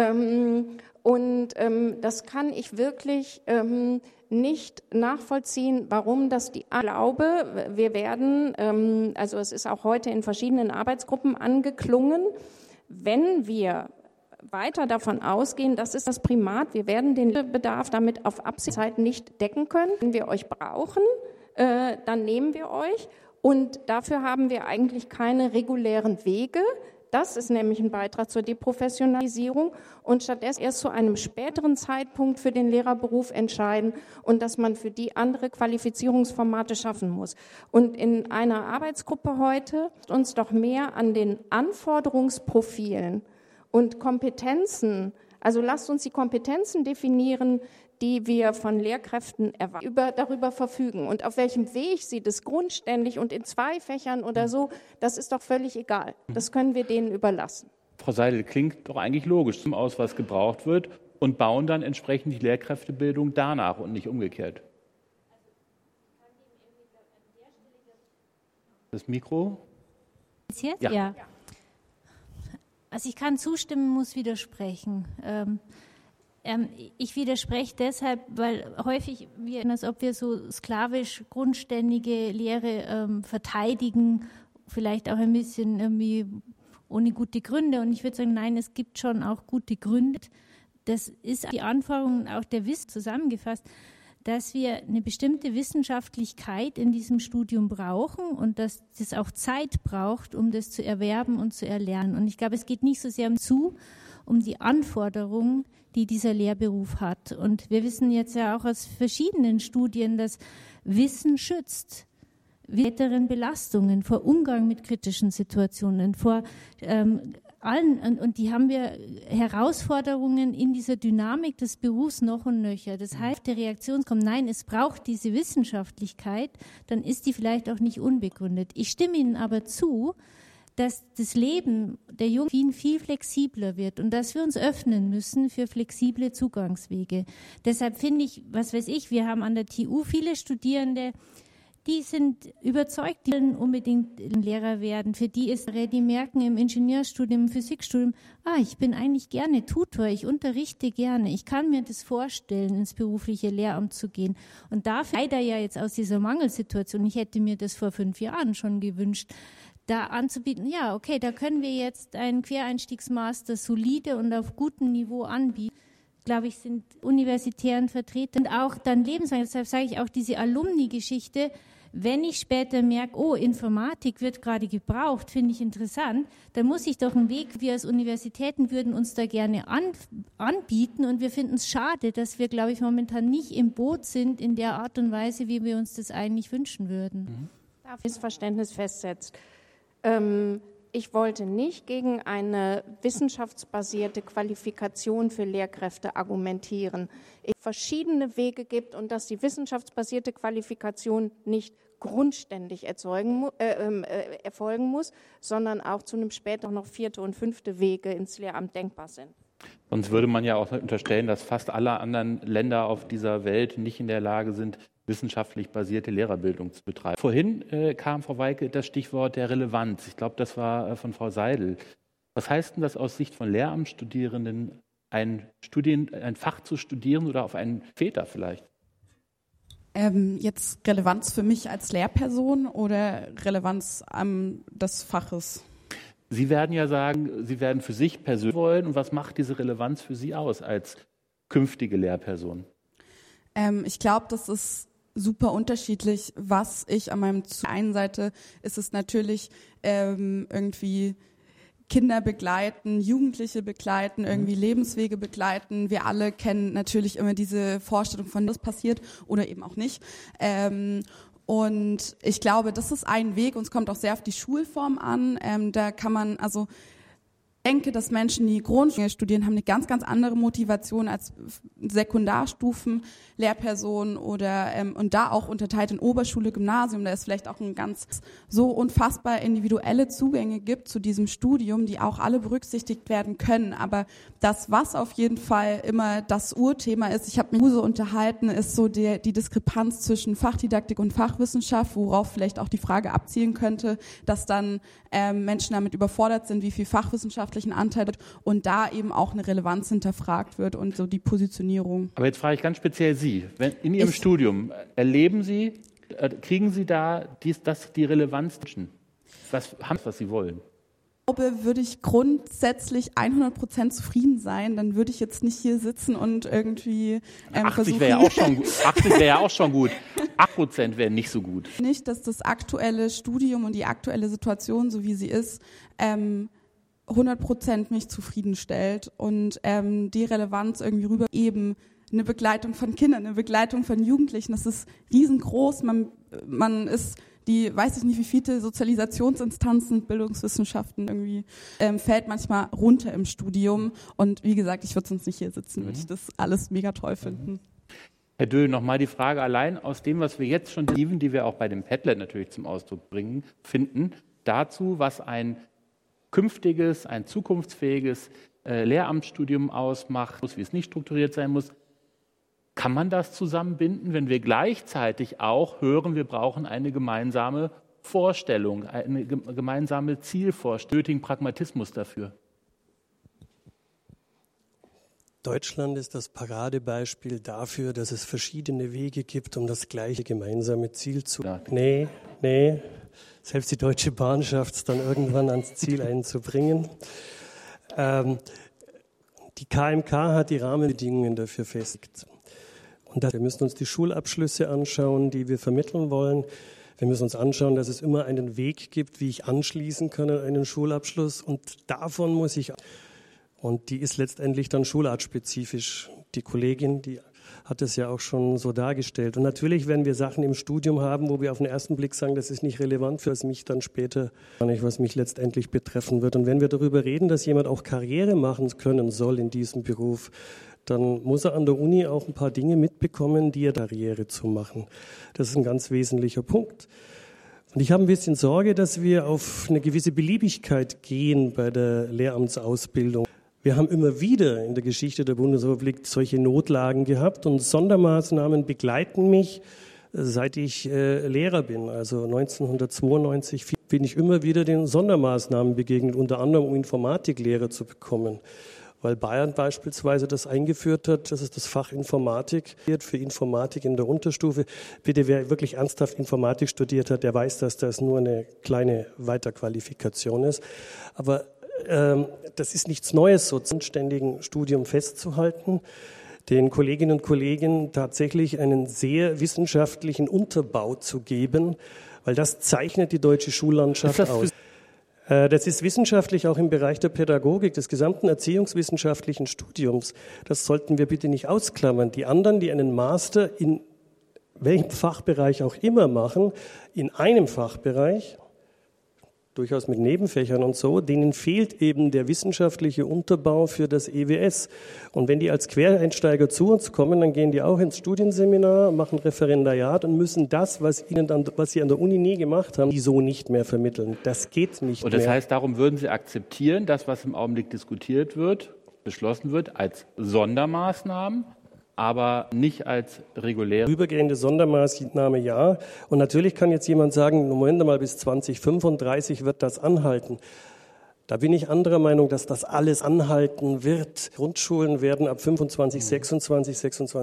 Das kann ich wirklich nicht nachvollziehen, warum das die glaube. Wir werden, also es ist auch heute in verschiedenen Arbeitsgruppen angeklungen, wenn wir weiter davon ausgehen, das ist das Primat, wir werden den Bedarf damit auf Absehzeit nicht decken können. Wenn wir euch brauchen, dann nehmen wir euch. Und dafür haben wir eigentlich keine regulären Wege. Das ist nämlich ein Beitrag zur Deprofessionalisierung und stattdessen erst zu einem späteren Zeitpunkt für den Lehrerberuf entscheiden und dass man für die andere Qualifizierungsformate schaffen muss. Und in einer Arbeitsgruppe heute uns doch mehr an den Anforderungsprofilen und Kompetenzen, also lasst uns die Kompetenzen definieren, die wir von Lehrkräften darüber verfügen. Und auf welchem Weg sie das grundständig und in 2 Fächern oder so, das ist doch völlig egal. Das können wir denen überlassen. Frau Seidel, klingt doch eigentlich logisch zum Aus, was gebraucht wird und bauen dann entsprechend die Lehrkräftebildung danach und nicht umgekehrt. Das Mikro? Ist jetzt? Ja. Ja. Also ich kann zustimmen, muss widersprechen. Ich widerspreche deshalb, weil häufig wir, als ob wir so sklavisch grundständige Lehre verteidigen, vielleicht auch ein bisschen irgendwie ohne gute Gründe. Und ich würde sagen, nein, es gibt schon auch gute Gründe. Das ist die Anforderung auch der Wiss zusammengefasst, dass wir eine bestimmte Wissenschaftlichkeit in diesem Studium brauchen und dass das auch Zeit braucht, um das zu erwerben und zu erlernen. Und ich glaube, es geht nicht so sehr um die Anforderungen, die dieser Lehrberuf hat. Und wir wissen jetzt ja auch aus verschiedenen Studien, dass Wissen schützt. Weiteren Belastungen, vor Umgang mit kritischen Situationen, vor allen, und die haben wir Herausforderungen in dieser Dynamik des Berufs noch und nöcher. Das heißt, der Reaktion kommt, nein, es braucht diese Wissenschaftlichkeit, dann ist die vielleicht auch nicht unbegründet. Ich stimme Ihnen aber zu, dass das Leben der Jungen viel flexibler wird und dass wir uns öffnen müssen für flexible Zugangswege. Deshalb finde ich, was weiß ich, wir haben an der TU viele Studierende, die sind überzeugt, die wollen unbedingt Lehrer werden. Für die ist, die merken im Ingenieurstudium, im Physikstudium, ich bin eigentlich gerne Tutor, ich unterrichte gerne, ich kann mir das vorstellen, ins berufliche Lehramt zu gehen. Und dafür leider ja jetzt aus dieser Mangelsituation, ich hätte mir das vor 5 Jahren schon gewünscht, da anzubieten, ja, okay, da können wir jetzt einen Quereinstiegsmaster solide und auf gutem Niveau anbieten. Glaube ich, sind universitären Vertreter und auch dann lebenslang. Deshalb sage ich auch diese Alumni-Geschichte, wenn ich später merke, Informatik wird gerade gebraucht, finde ich interessant, dann muss ich doch einen Weg, wir als Universitäten würden uns da gerne anbieten und wir finden es schade, dass wir, glaube ich, momentan nicht im Boot sind in der Art und Weise, wie wir uns das eigentlich wünschen würden. Darf ich das Verständnis festsetzen? Ich wollte nicht gegen eine wissenschaftsbasierte Qualifikation für Lehrkräfte argumentieren. Es verschiedene Wege gibt und dass die wissenschaftsbasierte Qualifikation nicht grundständig erfolgen muss, sondern auch zu einem später noch 4. und 5. Wege ins Lehramt denkbar sind. Sonst würde man ja auch unterstellen, dass fast alle anderen Länder auf dieser Welt nicht in der Lage sind, wissenschaftlich basierte Lehrerbildung zu betreiben. Vorhin kam, Frau Weike, das Stichwort der Relevanz. Ich glaube, das war von Frau Seidel. Was heißt denn das aus Sicht von Lehramtsstudierenden, ein Fach zu studieren oder auf einen Väter vielleicht? Jetzt Relevanz für mich als Lehrperson oder Relevanz des Faches? Sie werden ja sagen, Sie werden für sich persönlich wollen. Und was macht diese Relevanz für Sie aus als künftige Lehrperson? Ich glaube, das ist super unterschiedlich, was ich an meinem Auf der einen Seite ist es natürlich irgendwie Kinder begleiten, Jugendliche begleiten, irgendwie Lebenswege begleiten. Wir alle kennen natürlich immer diese Vorstellung von, was passiert oder eben auch nicht. Und ich glaube, das ist ein Weg und es kommt auch sehr auf die Schulform an. Da kann man, also denke, dass Menschen, die Grundschule studieren, haben eine ganz, ganz andere Motivation als Sekundarstufen, Lehrpersonen oder und da auch unterteilt in Oberschule, Gymnasium. Da es vielleicht auch ein ganz so unfassbar individuelle Zugänge gibt zu diesem Studium, die auch alle berücksichtigt werden können. Aber das, was auf jeden Fall immer das Urthema ist, ich habe mich so unterhalten, ist so die Diskrepanz zwischen Fachdidaktik und Fachwissenschaft, worauf vielleicht auch die Frage abzielen könnte, dass dann Menschen damit überfordert sind, wie viel fachwissenschaftlichen Anteil und da eben auch eine Relevanz hinterfragt wird und so die Positionierung. Aber jetzt frage ich ganz speziell Sie, wenn in Ihrem Studium erleben Sie, kriegen Sie da die Relevanz, was Sie wollen? Ich glaube, würde ich grundsätzlich 100% zufrieden sein, dann würde ich jetzt nicht hier sitzen und irgendwie 80 wäre ja auch schon gut. 8% wären nicht so gut. Nicht, dass das aktuelle Studium und die aktuelle Situation, so wie sie ist, 100% mich zufriedenstellt und die Relevanz irgendwie rüber eben eine Begleitung von Kindern, eine Begleitung von Jugendlichen, das ist riesengroß, man ist die, weiß ich nicht, wie viele Sozialisationsinstanzen, Bildungswissenschaften irgendwie, fällt manchmal runter im Studium. Und wie gesagt, ich würde sonst nicht hier sitzen, würde ich das alles mega toll finden. Herr Döhl, nochmal die Frage allein aus dem, was wir jetzt schon lieben, die wir auch bei dem Padlet natürlich zum Ausdruck finden, dazu, was ein künftiges, ein zukunftsfähiges Lehramtsstudium ausmacht, wie es nicht strukturiert sein muss. Kann man das zusammenbinden, wenn wir gleichzeitig auch hören, wir brauchen eine gemeinsame Vorstellung, eine gemeinsame Zielvorstellung, nötigen Pragmatismus dafür? Deutschland ist das Paradebeispiel dafür, dass es verschiedene Wege gibt, um das gleiche gemeinsame Ziel zu... Nee. Selbst die Deutsche Bahn schafft es dann irgendwann ans Ziel einzubringen. Die KMK hat die Rahmenbedingungen dafür festgelegt. Und wir müssen uns die Schulabschlüsse anschauen, die wir vermitteln wollen. Wir müssen uns anschauen, dass es immer einen Weg gibt, wie ich anschließen kann an einen Schulabschluss. Und davon muss ich... Und die ist letztendlich dann schulartspezifisch. Die Kollegin, die hat es ja auch schon so dargestellt. Und natürlich werden wir Sachen im Studium haben, wo wir auf den ersten Blick sagen, das ist nicht relevant für mich dann später, was mich letztendlich betreffen wird. Und wenn wir darüber reden, dass jemand auch Karriere machen können soll in diesem Beruf, dann muss er an der Uni auch ein paar Dinge mitbekommen, die er Karriere zu machen. Das ist ein ganz wesentlicher Punkt. Und ich habe ein bisschen Sorge, dass wir auf eine gewisse Beliebigkeit gehen bei der Lehramtsausbildung. Wir haben immer wieder in der Geschichte der Bundesrepublik solche Notlagen gehabt und Sondermaßnahmen begleiten mich, seit ich Lehrer bin. Also 1992 bin ich immer wieder den Sondermaßnahmen begegnet, unter anderem um Informatiklehrer zu bekommen. Weil Bayern beispielsweise das eingeführt hat, dass es das Fach Informatik wird für Informatik in der Unterstufe. Bitte, wer wirklich ernsthaft Informatik studiert hat, der weiß, dass das nur eine kleine Weiterqualifikation ist. Aber das ist nichts Neues, so zum ständigen Studium festzuhalten, den Kolleginnen und Kollegen tatsächlich einen sehr wissenschaftlichen Unterbau zu geben, weil das zeichnet die deutsche Schullandschaft aus. Das ist wissenschaftlich auch im Bereich der Pädagogik, des gesamten erziehungswissenschaftlichen Studiums. Das sollten wir bitte nicht ausklammern. Die anderen, die einen Master in welchem Fachbereich auch immer machen, in einem Fachbereich, durchaus mit Nebenfächern und so, denen fehlt eben der wissenschaftliche Unterbau für das EWS. Und wenn die als Quereinsteiger zu uns kommen, dann gehen die auch ins Studienseminar, machen Referendariat und müssen das, was sie an der Uni nie gemacht haben, die so nicht mehr vermitteln. Das geht nicht mehr. Und das heißt, darum würden Sie akzeptieren, das, was im Augenblick diskutiert wird, beschlossen wird, als Sondermaßnahmen, aber nicht als reguläre. Übergehende Sondermaßnahme, ja. Und natürlich kann jetzt jemand sagen, Moment mal, bis 2035 wird das anhalten. Da bin ich anderer Meinung, dass das alles anhalten wird. Grundschulen werden ab 25, 26,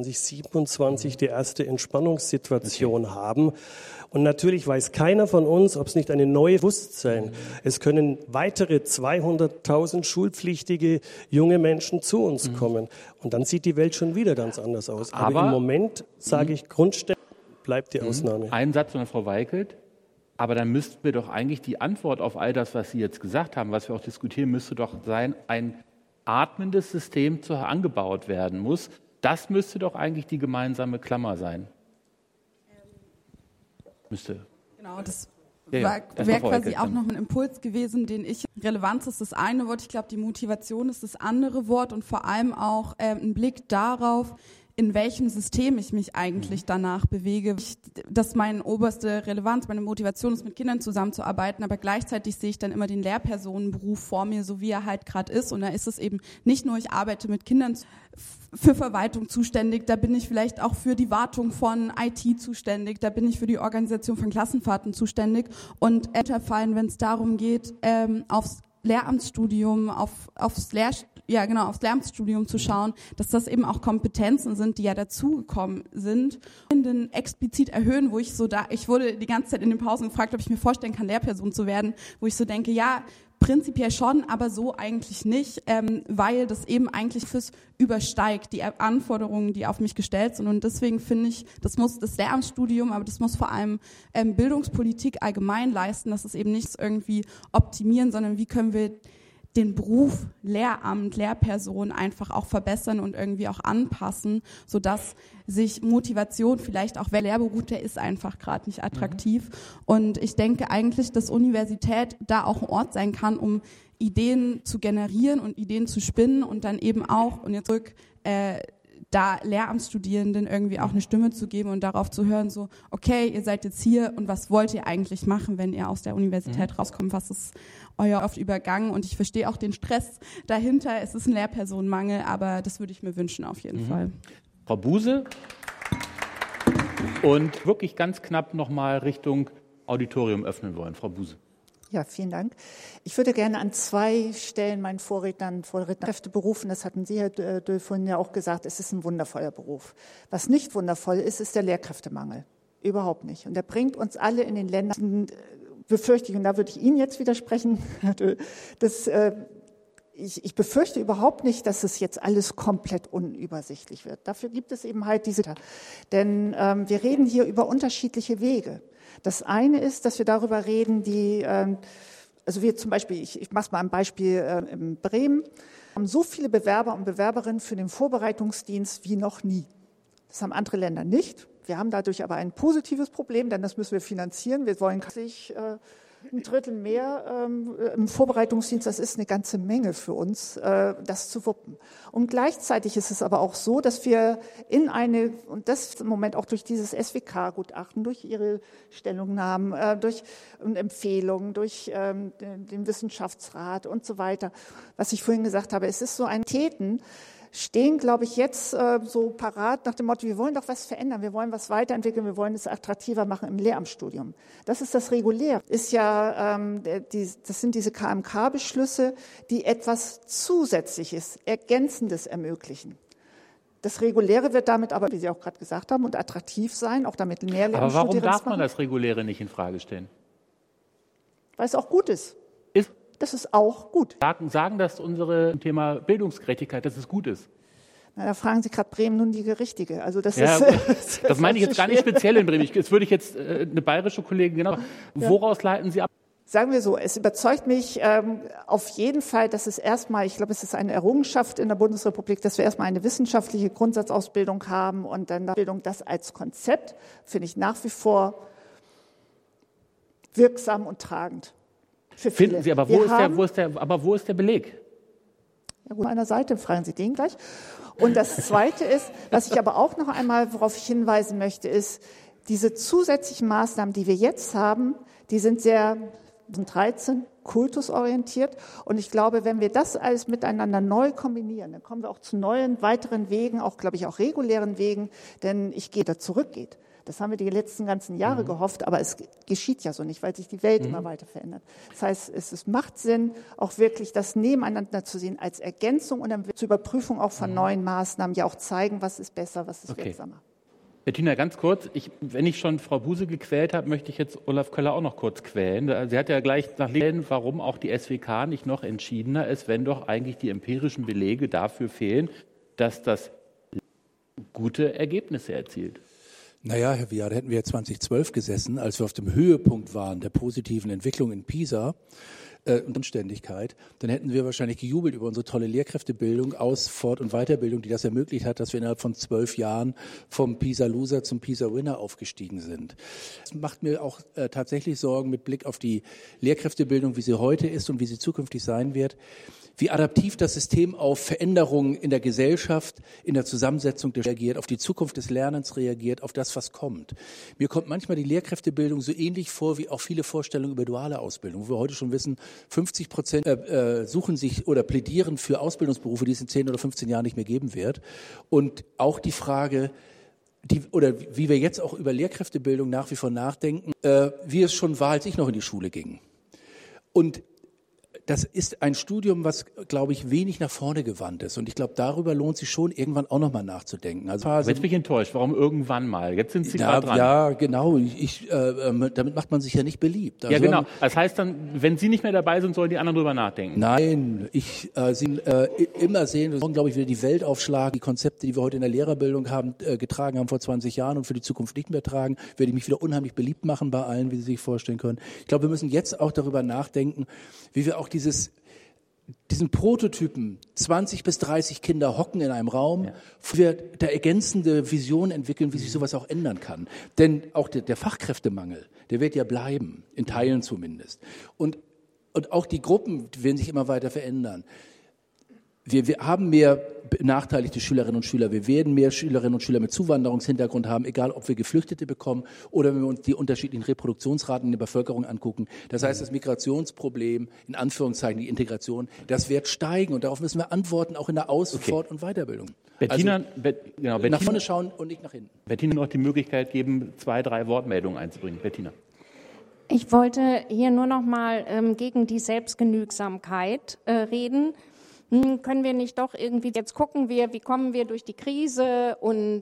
27 die erste Entspannungssituation haben. Und natürlich weiß keiner von uns, ob es nicht eine neue Bewusstsein. Es können weitere 200.000 schulpflichtige junge Menschen zu uns kommen. Und dann sieht die Welt schon wieder ganz anders aus. Aber im Moment sage ich, Grundstelle bleibt die Ausnahme. Ein Satz von Frau Weickelt. Aber dann müssten wir doch eigentlich die Antwort auf all das, was Sie jetzt gesagt haben, was wir auch diskutieren, müsste doch sein, ein atmendes System angebaut werden muss. Das müsste doch eigentlich die gemeinsame Klammer sein. Müsste. Genau, das wäre quasi auch noch ein Impuls gewesen, den ich, Relevanz ist das eine Wort, ich glaube, die Motivation ist das andere Wort und vor allem auch ein Blick darauf, in welchem System ich mich eigentlich danach bewege. Dass meine oberste Relevanz, meine Motivation ist, mit Kindern zusammenzuarbeiten, aber gleichzeitig sehe ich dann immer den Lehrpersonenberuf vor mir, so wie er halt gerade ist. Und da ist es eben nicht nur, ich arbeite mit Kindern für Verwaltung zuständig, da bin ich vielleicht auch für die Wartung von IT zuständig, da bin ich für die Organisation von Klassenfahrten zuständig und fallen, wenn es darum geht, aufs Lehramtsstudium, aufs Lehramtsstudium zu schauen, dass das eben auch Kompetenzen sind, die ja dazugekommen sind, explizit erhöhen, wo ich wurde die ganze Zeit in den Pausen gefragt, ob ich mir vorstellen kann, Lehrperson zu werden, wo ich so denke, ja, prinzipiell schon, aber so eigentlich nicht, weil das eben eigentlich übersteigt, die Anforderungen, die auf mich gestellt sind. Und deswegen finde ich, das muss das Lehramtsstudium, aber das muss vor allem Bildungspolitik allgemein leisten, dass es eben nichts irgendwie optimieren, sondern wie können wir den Beruf Lehramt, Lehrperson einfach auch verbessern und irgendwie auch anpassen, sodass sich Motivation vielleicht auch, wer Lehrberuf, der ist einfach gerade nicht attraktiv. Und ich denke eigentlich, dass Universität da auch ein Ort sein kann, um Ideen zu generieren und Ideen zu spinnen und dann eben auch, und jetzt zurück, da Lehramtsstudierenden irgendwie auch eine Stimme zu geben und darauf zu hören, so, okay, ihr seid jetzt hier und was wollt ihr eigentlich machen, wenn ihr aus der Universität rauskommt, was ist euer oft übergangen und ich verstehe auch den Stress dahinter, es ist ein Lehrpersonenmangel, aber das würde ich mir wünschen auf jeden Fall. Frau Buse und wirklich ganz knapp nochmal Richtung Auditorium öffnen wollen. Frau Buse. Ja, vielen Dank. Ich würde gerne an 2 Stellen meinen Vorrednern Kräfte berufen. Das hatten Sie, Herr Döll, vorhin ja auch gesagt. Es ist ein wundervoller Beruf. Was nicht wundervoll ist, ist der Lehrkräftemangel. Überhaupt nicht. Und der bringt uns alle in den Ländern, befürchte ich, und da würde ich Ihnen jetzt widersprechen, Herr Döll, ich befürchte überhaupt nicht, dass es jetzt alles komplett unübersichtlich wird. Dafür gibt es eben halt diese. Denn wir reden hier über unterschiedliche Wege. Das eine ist, dass wir darüber reden, also wir zum Beispiel, ich mache es mal ein Beispiel in Bremen, haben so viele Bewerber und Bewerberinnen für den Vorbereitungsdienst wie noch nie. Das haben andere Länder nicht. Wir haben dadurch aber ein positives Problem, denn das müssen wir finanzieren. Wir wollen sich ein Drittel mehr im Vorbereitungsdienst, das ist eine ganze Menge für uns, das zu wuppen. Und gleichzeitig ist es aber auch so, dass wir und das im Moment auch durch dieses SWK-Gutachten, durch Ihre Stellungnahmen, durch Empfehlungen, durch den Wissenschaftsrat und so weiter, was ich vorhin gesagt habe, es ist so ein Täten, stehen, glaube ich, jetzt so parat nach dem Motto, wir wollen doch was verändern, wir wollen was weiterentwickeln, wir wollen es attraktiver machen im Lehramtsstudium. Das ist das Reguläre. Ist ja, das sind diese KMK-Beschlüsse, die etwas Zusätzliches, Ergänzendes ermöglichen. Das Reguläre wird damit aber, wie Sie auch gerade gesagt haben, und attraktiv sein, auch damit mehr Lehramtsstudierende. Aber warum darf man das Reguläre nicht in Frage stellen? Weil es auch gut ist. Das ist auch gut. Sagen das unsere Thema Bildungsgerechtigkeit, dass es gut ist? Na, da fragen Sie gerade Bremen nun die Richtige. Also das das meine ich jetzt gar nicht speziell in Bremen. Jetzt würde ich jetzt eine bayerische Kollegin, genau. Woraus leiten Sie ab? Sagen wir so, es überzeugt mich auf jeden Fall, dass es erstmal, ich glaube, es ist eine Errungenschaft in der Bundesrepublik, dass wir erstmal eine wissenschaftliche Grundsatzausbildung haben und dann Bildung, das als Konzept finde ich nach wie vor wirksam und tragend. Finden Sie, aber wo ist der Beleg? Ja gut, an einer Seite, fragen Sie den gleich. Und das Zweite ist, was ich aber auch noch einmal, worauf ich hinweisen möchte, ist, diese zusätzlichen Maßnahmen, die wir jetzt haben, die sind sehr 13 kultusorientiert. Und ich glaube, wenn wir das alles miteinander neu kombinieren, dann kommen wir auch zu neuen, weiteren Wegen, auch, glaube ich, auch regulären Wegen, denn da zurückgeht. Das haben wir die letzten ganzen Jahre gehofft, aber es geschieht ja so nicht, weil sich die Welt immer weiter verändert. Das heißt, es macht Sinn, auch wirklich das nebeneinander zu sehen als Ergänzung und dann zur Überprüfung auch von neuen Maßnahmen ja auch zeigen, was ist besser, was ist wirksamer. Bettina, ganz kurz, wenn ich schon Frau Buse gequält habe, möchte ich jetzt Olaf Köller auch noch kurz quälen. Sie hat ja gleich nachlesen, warum auch die SWK nicht noch entschiedener ist, wenn doch eigentlich die empirischen Belege dafür fehlen, dass das gute Ergebnisse erzielt. Naja, Herr Viard, hätten wir 2012 gesessen, als wir auf dem Höhepunkt waren der positiven Entwicklung in Pisa, und Anständigkeit, dann hätten wir wahrscheinlich gejubelt über unsere tolle Lehrkräftebildung, Fort- und Weiterbildung, die das ermöglicht hat, dass wir innerhalb von 12 Jahren vom PISA-Loser zum PISA-Winner aufgestiegen sind. Das macht mir auch tatsächlich Sorgen mit Blick auf die Lehrkräftebildung, wie sie heute ist und wie sie zukünftig sein wird, wie adaptiv das System auf Veränderungen in der Gesellschaft, in der Zusammensetzung reagiert, auf die Zukunft des Lernens reagiert, auf das, was kommt. Mir kommt manchmal die Lehrkräftebildung so ähnlich vor wie auch viele Vorstellungen über duale Ausbildung, wo wir heute schon wissen, 50% suchen sich oder plädieren für Ausbildungsberufe, die es in 10 oder 15 Jahren nicht mehr geben wird. Und auch die Frage, wie wir jetzt auch über Lehrkräftebildung nach wie vor nachdenken, wie es schon war, als ich noch in die Schule ging. Und das ist ein Studium, was, glaube ich, wenig nach vorne gewandt ist. Und ich glaube, darüber lohnt sich schon, irgendwann auch nochmal nachzudenken. Also jetzt bin ich enttäuscht. Warum irgendwann mal? Jetzt sind Sie gerade dran. Ja, genau. Damit macht man sich ja nicht beliebt. Also, ja, genau. Das heißt dann, wenn Sie nicht mehr dabei sind, sollen die anderen drüber nachdenken? Nein, immer sehen, wir wollen, glaube ich, wieder die Welt aufschlagen. Die Konzepte, die wir heute in der Lehrerbildung getragen haben vor 20 Jahren und für die Zukunft nicht mehr tragen, werde ich mich wieder unheimlich beliebt machen bei allen, wie Sie sich vorstellen können. Ich glaube, wir müssen jetzt auch darüber nachdenken, wie wir auch diesen Prototypen, 20 bis 30 Kinder hocken in einem Raum, wo wir da ergänzende Visionen entwickeln, wie sich sowas auch ändern kann. Denn auch der Fachkräftemangel, der wird ja bleiben, in Teilen zumindest. Und auch die Gruppen werden sich immer weiter verändern. Wir haben mehr benachteiligte Schülerinnen und Schüler. Wir werden mehr Schülerinnen und Schüler mit Zuwanderungshintergrund haben, egal ob wir Geflüchtete bekommen oder wenn wir uns die unterschiedlichen Reproduktionsraten in der Bevölkerung angucken. Das heißt, das Migrationsproblem, in Anführungszeichen die Integration, das wird steigen. Und darauf müssen wir antworten, auch in der Fort- und Weiterbildung. Bettina, also, nach vorne schauen und nicht nach hinten. Bettina noch die Möglichkeit geben, 2, 3 Wortmeldungen einzubringen. Bettina. Ich wollte hier nur noch mal gegen die Selbstgenügsamkeit reden. Können wir nicht doch irgendwie, jetzt gucken wir, wie kommen wir durch die Krise und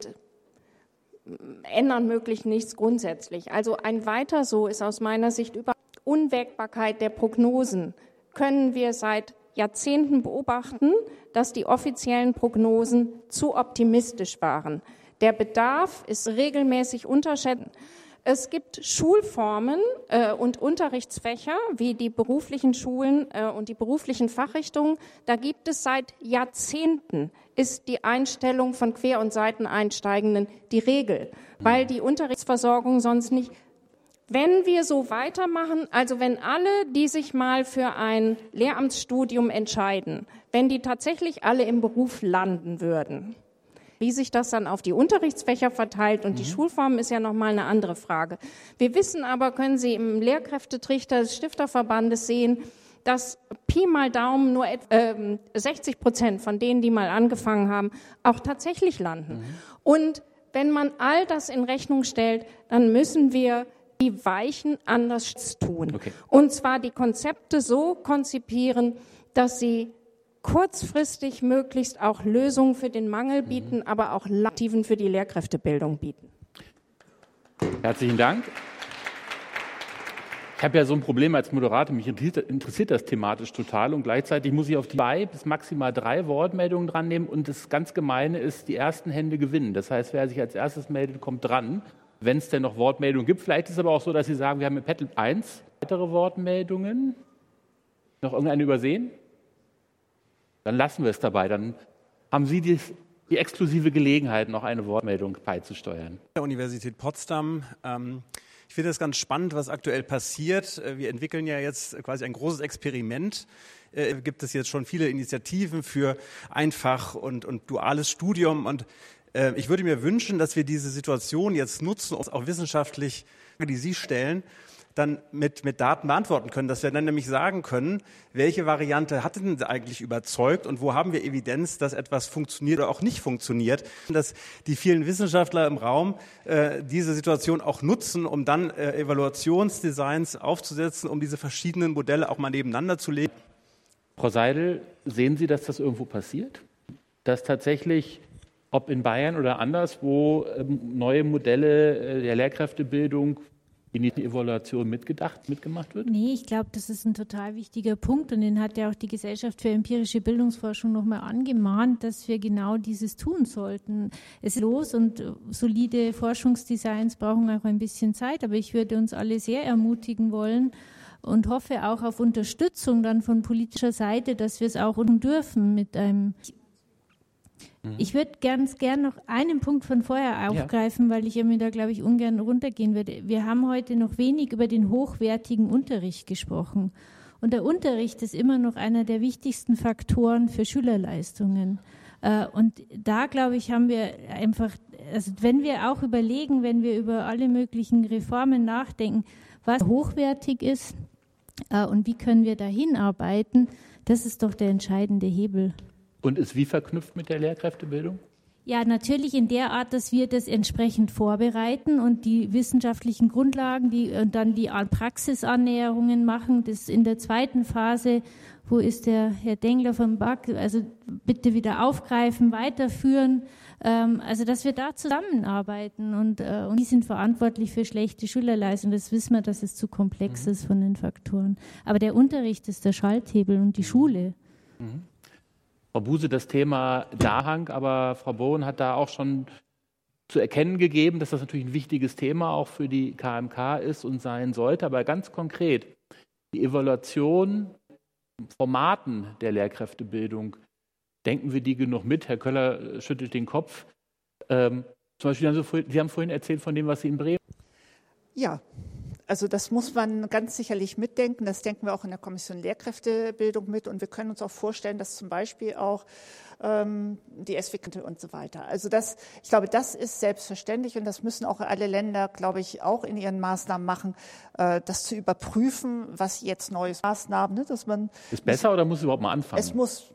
ändern möglichst nichts grundsätzlich. Also ein weiter so ist aus meiner Sicht über Unwägbarkeit der Prognosen. Können wir seit Jahrzehnten beobachten, dass die offiziellen Prognosen zu optimistisch waren. Der Bedarf ist regelmäßig unterschätzt. Es gibt Schulformen und Unterrichtsfächer, wie die beruflichen Schulen und die beruflichen Fachrichtungen. Da gibt es seit Jahrzehnten, ist die Einstellung von Quer- und Seiteneinsteigenden die Regel, weil die Unterrichtsversorgung sonst nicht. Wenn wir so weitermachen, also wenn alle, die sich mal für ein Lehramtsstudium entscheiden, wenn die tatsächlich alle im Beruf landen würden, wie sich das dann auf die Unterrichtsfächer verteilt und die Schulform ist ja nochmal eine andere Frage. Wir wissen aber, können Sie im Lehrkräftetrichter des Stifterverbandes sehen, dass Pi mal Daumen nur 60% von denen, die mal angefangen haben, auch tatsächlich landen. Und wenn man all das in Rechnung stellt, dann müssen wir die Weichen anders tun. Okay. Und zwar die Konzepte so konzipieren, dass sie kurzfristig möglichst auch Lösungen für den Mangel bieten, aber auch Alternativen für die Lehrkräftebildung bieten. Herzlichen Dank. Ich habe ja so ein Problem als Moderator, mich interessiert das thematisch total und gleichzeitig muss ich auf die 2 bis maximal 3 Wortmeldungen dran nehmen und das ganz Gemeine ist, die ersten Hände gewinnen. Das heißt, wer sich als erstes meldet, kommt dran, wenn es denn noch Wortmeldungen gibt. Vielleicht ist es aber auch so, dass Sie sagen, wir haben mit Pettel 1 weitere Wortmeldungen. Noch irgendeine übersehen? Dann lassen wir es dabei. Dann haben Sie die exklusive Gelegenheit, noch eine Wortmeldung beizusteuern. Der Universität Potsdam. Ich finde es ganz spannend, was aktuell passiert. Wir entwickeln ja jetzt quasi ein großes Experiment. Gibt es jetzt schon viele Initiativen für Einfach- und duales Studium. Und ich würde mir wünschen, dass wir diese Situation jetzt nutzen, auch wissenschaftlich, die Sie stellen, dann mit Daten beantworten können, dass wir dann nämlich sagen können, welche Variante hat denn eigentlich überzeugt und wo haben wir Evidenz, dass etwas funktioniert oder auch nicht funktioniert. Dass die vielen Wissenschaftler im Raum diese Situation auch nutzen, um dann Evaluationsdesigns aufzusetzen, um diese verschiedenen Modelle auch mal nebeneinander zu legen. Frau Seidel, sehen Sie, dass das irgendwo passiert? Dass tatsächlich, ob in Bayern oder anderswo, neue Modelle der Lehrkräftebildung in die Evaluation mitgemacht wird? Nee, ich glaube, das ist ein total wichtiger Punkt und den hat ja auch die Gesellschaft für empirische Bildungsforschung nochmal angemahnt, dass wir genau dieses tun sollten. Es ist los und solide Forschungsdesigns brauchen auch ein bisschen Zeit, aber ich würde uns alle sehr ermutigen wollen, und hoffe auch auf Unterstützung dann von politischer Seite, dass wir es auch dürfen mit einem. Ich würde ganz gern noch einen Punkt von vorher aufgreifen, weil ich mir da, glaube ich, ungern runtergehen würde. Wir haben heute noch wenig über den hochwertigen Unterricht gesprochen. Und der Unterricht ist immer noch einer der wichtigsten Faktoren für Schülerleistungen. Und da, glaube ich, haben wir einfach, also wenn wir auch überlegen, wenn wir über alle möglichen Reformen nachdenken, was hochwertig ist und wie können wir da hinarbeiten, das ist doch der entscheidende Hebel. Und ist wie verknüpft mit der Lehrkräftebildung? Ja, natürlich in der Art, dass wir das entsprechend vorbereiten und die wissenschaftlichen Grundlagen, und dann die Praxisannäherungen machen. Das in der zweiten Phase, wo ist der Herr Dengler vom BAK, also bitte wieder aufgreifen, weiterführen, also dass wir da zusammenarbeiten und die sind verantwortlich für schlechte Schülerleistung. Das wissen wir, dass es zu komplex ist von den Faktoren. Aber der Unterricht ist der Schalthebel und die Schule. Frau Buse, das Thema Dahang, aber Frau Bohn hat da auch schon zu erkennen gegeben, dass das natürlich ein wichtiges Thema auch für die KMK ist und sein sollte. Aber ganz konkret, die Evaluation, Formaten der Lehrkräftebildung, denken wir die genug mit? Herr Köller schüttelt den Kopf. Zum Beispiel, Sie haben vorhin erzählt von dem, was Sie in Bremen. Ja. Also das muss man ganz sicherlich mitdenken. Das denken wir auch in der Kommission Lehrkräftebildung mit. Und wir können uns auch vorstellen, dass zum Beispiel auch die SWK und so weiter. Also ich glaube, das ist selbstverständlich und das müssen auch alle Länder, glaube ich, auch in ihren Maßnahmen machen, das zu überprüfen, was jetzt neues Maßnahmen, ne, dass man. Ist besser oder muss es überhaupt mal anfangen? Es muss.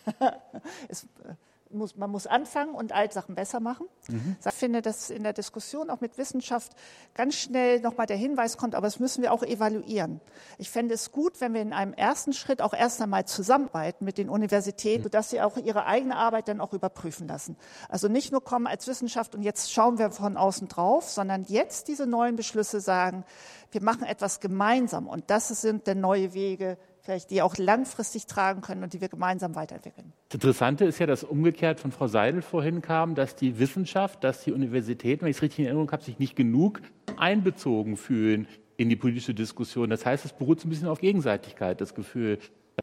Man muss anfangen und Altsachen besser machen. Ich finde, dass in der Diskussion auch mit Wissenschaft ganz schnell nochmal der Hinweis kommt, aber das müssen wir auch evaluieren. Ich fände es gut, wenn wir in einem ersten Schritt auch erst einmal zusammenarbeiten mit den Universitäten, sodass sie auch ihre eigene Arbeit dann auch überprüfen lassen. Also nicht nur kommen als Wissenschaft und jetzt schauen wir von außen drauf, sondern jetzt diese neuen Beschlüsse sagen, wir machen etwas gemeinsam und das sind dann neue Wege, vielleicht die auch langfristig tragen können und die wir gemeinsam weiterentwickeln. Das Interessante ist ja, dass umgekehrt von Frau Seidel vorhin kam, dass die Wissenschaft, dass die Universitäten, wenn ich es richtig in Erinnerung habe, sich nicht genug einbezogen fühlen in die politische Diskussion. Das heißt, es beruht so ein bisschen auf Gegenseitigkeit, das Gefühl.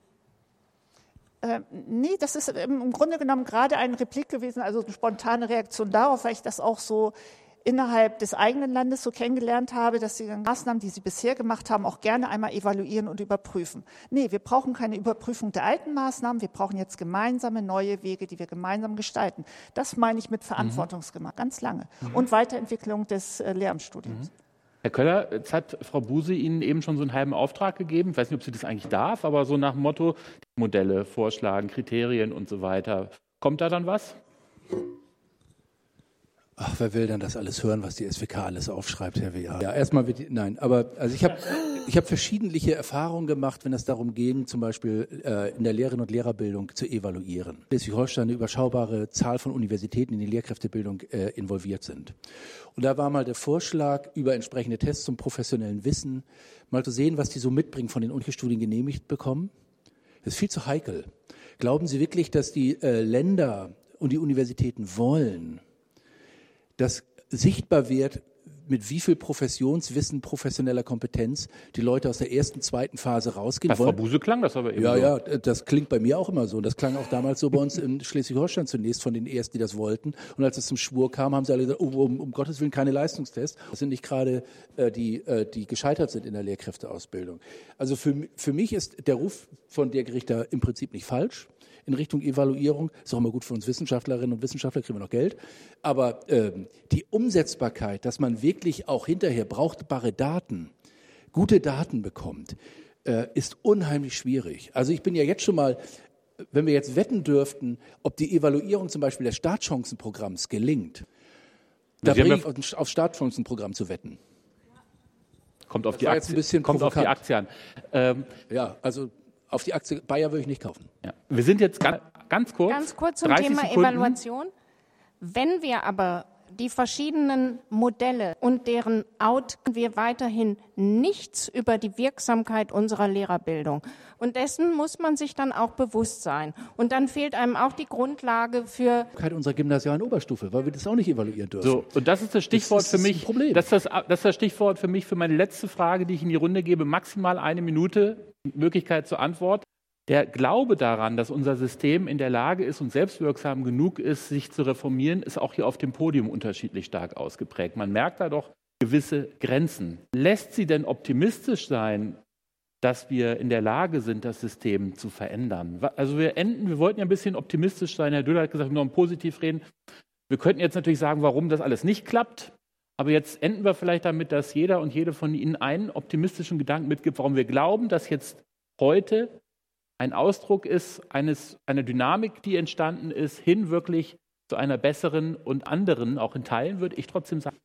Nee, das ist im Grunde genommen gerade eine Replik gewesen, also eine spontane Reaktion darauf, weil ich das auch so innerhalb des eigenen Landes so kennengelernt habe, dass sie die Maßnahmen, die sie bisher gemacht haben, auch gerne einmal evaluieren und überprüfen. Nee, wir brauchen keine Überprüfung der alten Maßnahmen, wir brauchen jetzt gemeinsame neue Wege, die wir gemeinsam gestalten. Das meine ich mit Verantwortungsgemacht, ganz lange. Und Weiterentwicklung des Lehramtsstudiums. Herr Köller, jetzt hat Frau Buse Ihnen eben schon so einen halben Auftrag gegeben. Ich weiß nicht, ob sie das eigentlich darf, aber so nach dem Motto, Modelle vorschlagen, Kriterien und so weiter. Kommt da dann was? Ach, wer will denn das alles hören, was die SWK alles aufschreibt, Herr W.A.? Ja, erstmal nein, aber also ich habe verschiedentliche Erfahrungen gemacht, wenn es darum ging, zum Beispiel in der Lehrerinnen- und Lehrerbildung zu evaluieren. Schleswig-Holstein eine überschaubare Zahl von Universitäten in die Lehrkräftebildung involviert sind. Und da war mal der Vorschlag, über entsprechende Tests zum professionellen Wissen mal zu sehen, was die so mitbringen, von den Uni-Studien genehmigt bekommen. Das ist viel zu heikel. Glauben Sie wirklich, dass die Länder und die Universitäten wollen, dass sichtbar wird, mit wie viel Professionswissen, professioneller Kompetenz die Leute aus der ersten, zweiten Phase rausgehen Bei wollen? Frau Buse klang das aber eben so. Ja, das klingt bei mir auch immer so. Und das klang auch damals so bei uns in Schleswig-Holstein zunächst von den Ersten, die das wollten. Und als es zum Schwur kam, haben sie alle gesagt, um Gottes Willen keine Leistungstests. Das sind nicht gerade die gescheitert sind in der Lehrkräfteausbildung. Also für mich ist der Ruf von der Gerichter im Prinzip nicht falsch. In Richtung Evaluierung. Ist auch immer gut für uns Wissenschaftlerinnen und Wissenschaftler, kriegen wir noch Geld. Aber die Umsetzbarkeit, dass man wirklich auch hinterher brauchbare Daten, gute Daten bekommt, ist unheimlich schwierig. Also ich bin ja jetzt schon mal, wenn wir jetzt wetten dürften, ob die Evaluierung zum Beispiel des Startchancenprogramms gelingt, da bringe ich auf Startchancenprogramm zu wetten. Kommt auf die Aktie an. Ja, also auf die Aktie Bayer würde ich nicht kaufen. Ja. Wir sind jetzt ganz kurz. Ganz kurz zum Thema Evaluation. Wenn wir aber die verschiedenen Modelle und deren Out wir weiterhin nichts über die Wirksamkeit unserer Lehrerbildung. Und dessen muss man sich dann auch bewusst sein. Und dann fehlt einem auch die Grundlage für unserer gymnasialen Oberstufe, weil wir das auch nicht evaluieren dürfen. So, und das ist das Stichwort für mich. Das ist das Stichwort für mich für meine letzte Frage, die ich in die Runde gebe. Maximal 1 Minute Möglichkeit zur Antwort. Der Glaube daran, dass unser System in der Lage ist und selbstwirksam genug ist, sich zu reformieren, ist auch hier auf dem Podium unterschiedlich stark ausgeprägt. Man merkt da doch gewisse Grenzen. Lässt Sie denn optimistisch sein, dass wir in der Lage sind, das System zu verändern? Also wir wollten ja ein bisschen optimistisch sein. Herr Döhler hat gesagt, wir wollen positiv reden. Wir könnten jetzt natürlich sagen, warum das alles nicht klappt. Aber jetzt enden wir vielleicht damit, dass jeder und jede von Ihnen einen optimistischen Gedanken mitgibt, warum wir glauben, dass jetzt heute ein Ausdruck ist einer Dynamik, die entstanden ist, hin wirklich zu einer besseren und anderen, auch in Teilen, würde ich trotzdem sagen.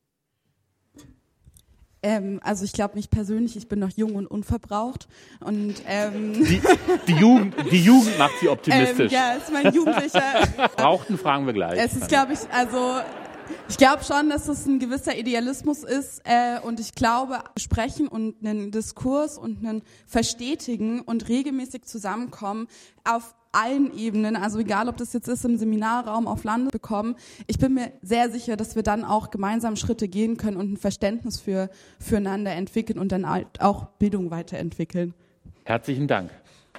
Also ich glaube mich persönlich, ich bin noch jung und unverbraucht. Und die Jugend macht Sie optimistisch. Ja, ist mein Jugendlicher. Brauchten fragen wir gleich. Es ist, glaube ich glaube schon, dass es ein gewisser Idealismus ist und ich glaube, sprechen und einen Diskurs und einen Verstetigen und regelmäßig zusammenkommen auf allen Ebenen, also egal, ob das jetzt ist im Seminarraum auf Landes bekommen, ich bin mir sehr sicher, dass wir dann auch gemeinsam Schritte gehen können und ein Verständnis füreinander entwickeln und dann auch Bildung weiterentwickeln. Herzlichen Dank.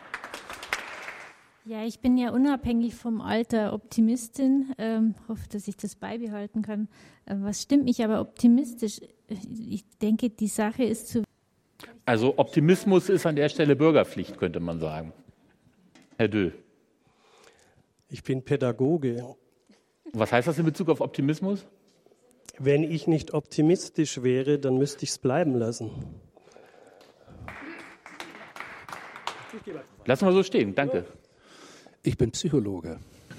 Ja, ich bin ja unabhängig vom Alter Optimistin, hoffe, dass ich das beibehalten kann. Was stimmt mich aber optimistisch? Ich denke, die Sache ist zu... Also Optimismus ist an der Stelle Bürgerpflicht, könnte man sagen. Herr Döhl. Ich bin Pädagoge. Was heißt das in Bezug auf Optimismus? Wenn ich nicht optimistisch wäre, dann müsste ich es bleiben lassen. Lassen wir so stehen, danke. Ich bin Psychologe.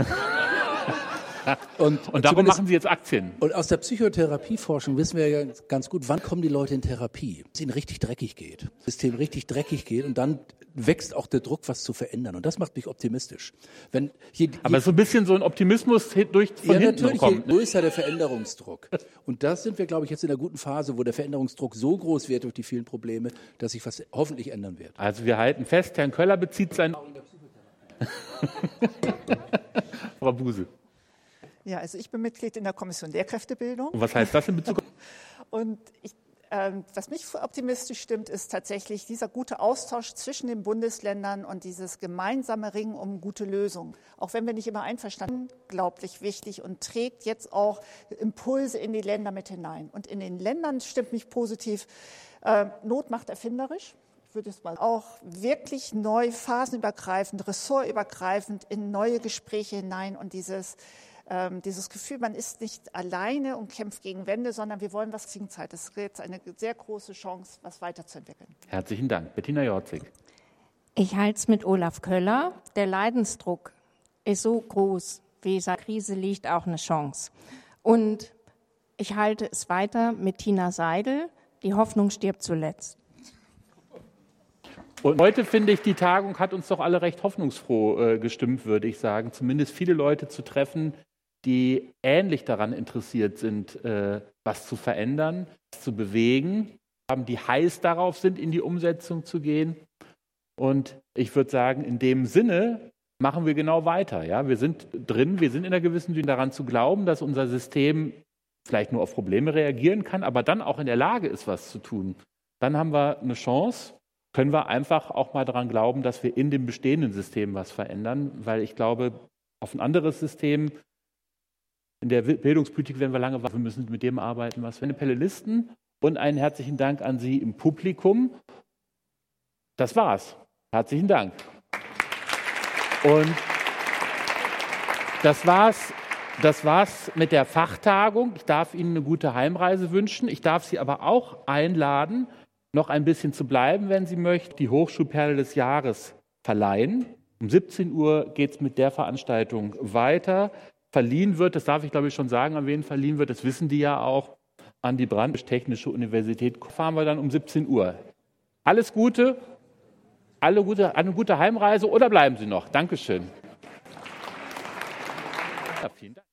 Und darum machen Sie jetzt Aktien. Und aus der Psychotherapieforschung wissen wir ja ganz gut, wann kommen die Leute in Therapie? Wenn es ihnen richtig dreckig geht, das System richtig dreckig geht und dann wächst auch der Druck, was zu verändern. Und das macht mich optimistisch. Aber so ein bisschen so ein Optimismus von hinten kommt. So ist ja der Veränderungsdruck. Und da sind wir, glaube ich, jetzt in einer guten Phase, wo der Veränderungsdruck so groß wird durch die vielen Probleme, dass sich was hoffentlich ändern wird. Also wir halten fest, Herrn Köller bezieht sein... Frau Buse. Ja, also ich bin Mitglied in der Kommission Lehrkräftebildung. Und was heißt das in Bezug auf... Und was mich optimistisch stimmt, ist tatsächlich dieser gute Austausch zwischen den Bundesländern und dieses gemeinsame Ringen um gute Lösungen. Auch wenn wir nicht immer einverstanden sind, unglaublich wichtig und trägt jetzt auch Impulse in die Länder mit hinein. Und in den Ländern stimmt mich positiv, Not macht erfinderisch. Ich würde es mal auch wirklich neu, phasenübergreifend, ressortübergreifend in neue Gespräche hinein und dieses Gefühl, man ist nicht alleine und kämpft gegen Wände, sondern wir wollen was gegen Zeit. Das ist jetzt eine sehr große Chance, was weiterzuentwickeln. Herzlichen Dank. Bettina Jorzig. Ich halte es mit Olaf Köller. Der Leidensdruck ist so groß, wie in der Krise liegt auch eine Chance. Und ich halte es weiter mit Tina Seidel. Die Hoffnung stirbt zuletzt. Und heute finde ich, die Tagung hat uns doch alle recht hoffnungsfroh gestimmt, würde ich sagen. Zumindest viele Leute zu treffen, die ähnlich daran interessiert sind, was zu verändern, was zu bewegen, die heiß darauf sind, in die Umsetzung zu gehen. Und ich würde sagen, in dem Sinne machen wir genau weiter. Ja? Wir sind drin, wir sind in einer gewissen Dynamik daran zu glauben, dass unser System vielleicht nur auf Probleme reagieren kann, aber dann auch in der Lage ist, was zu tun. Dann haben wir eine Chance, können wir einfach auch mal daran glauben, dass wir in dem bestehenden System was verändern, weil ich glaube, auf ein anderes System, in der Bildungspolitik werden wir lange warten, wir müssen mit dem arbeiten, was wir eine Panelisten und einen herzlichen Dank an Sie im Publikum. Das war's. Herzlichen Dank. Und das war's mit der Fachtagung. Ich darf Ihnen eine gute Heimreise wünschen. Ich darf Sie aber auch einladen, noch ein bisschen zu bleiben, wenn Sie möchten, die Hochschulperle des Jahres verleihen. Um 17 Uhr geht es mit der Veranstaltung weiter. Verliehen wird, das darf ich glaube ich schon sagen, an wen verliehen wird, das wissen die ja auch, an die Brandenburg-Technische Universität. Fahren wir dann um 17 Uhr. Alles Gute, eine gute Heimreise oder bleiben Sie noch. Dankeschön. Ja, vielen Dank.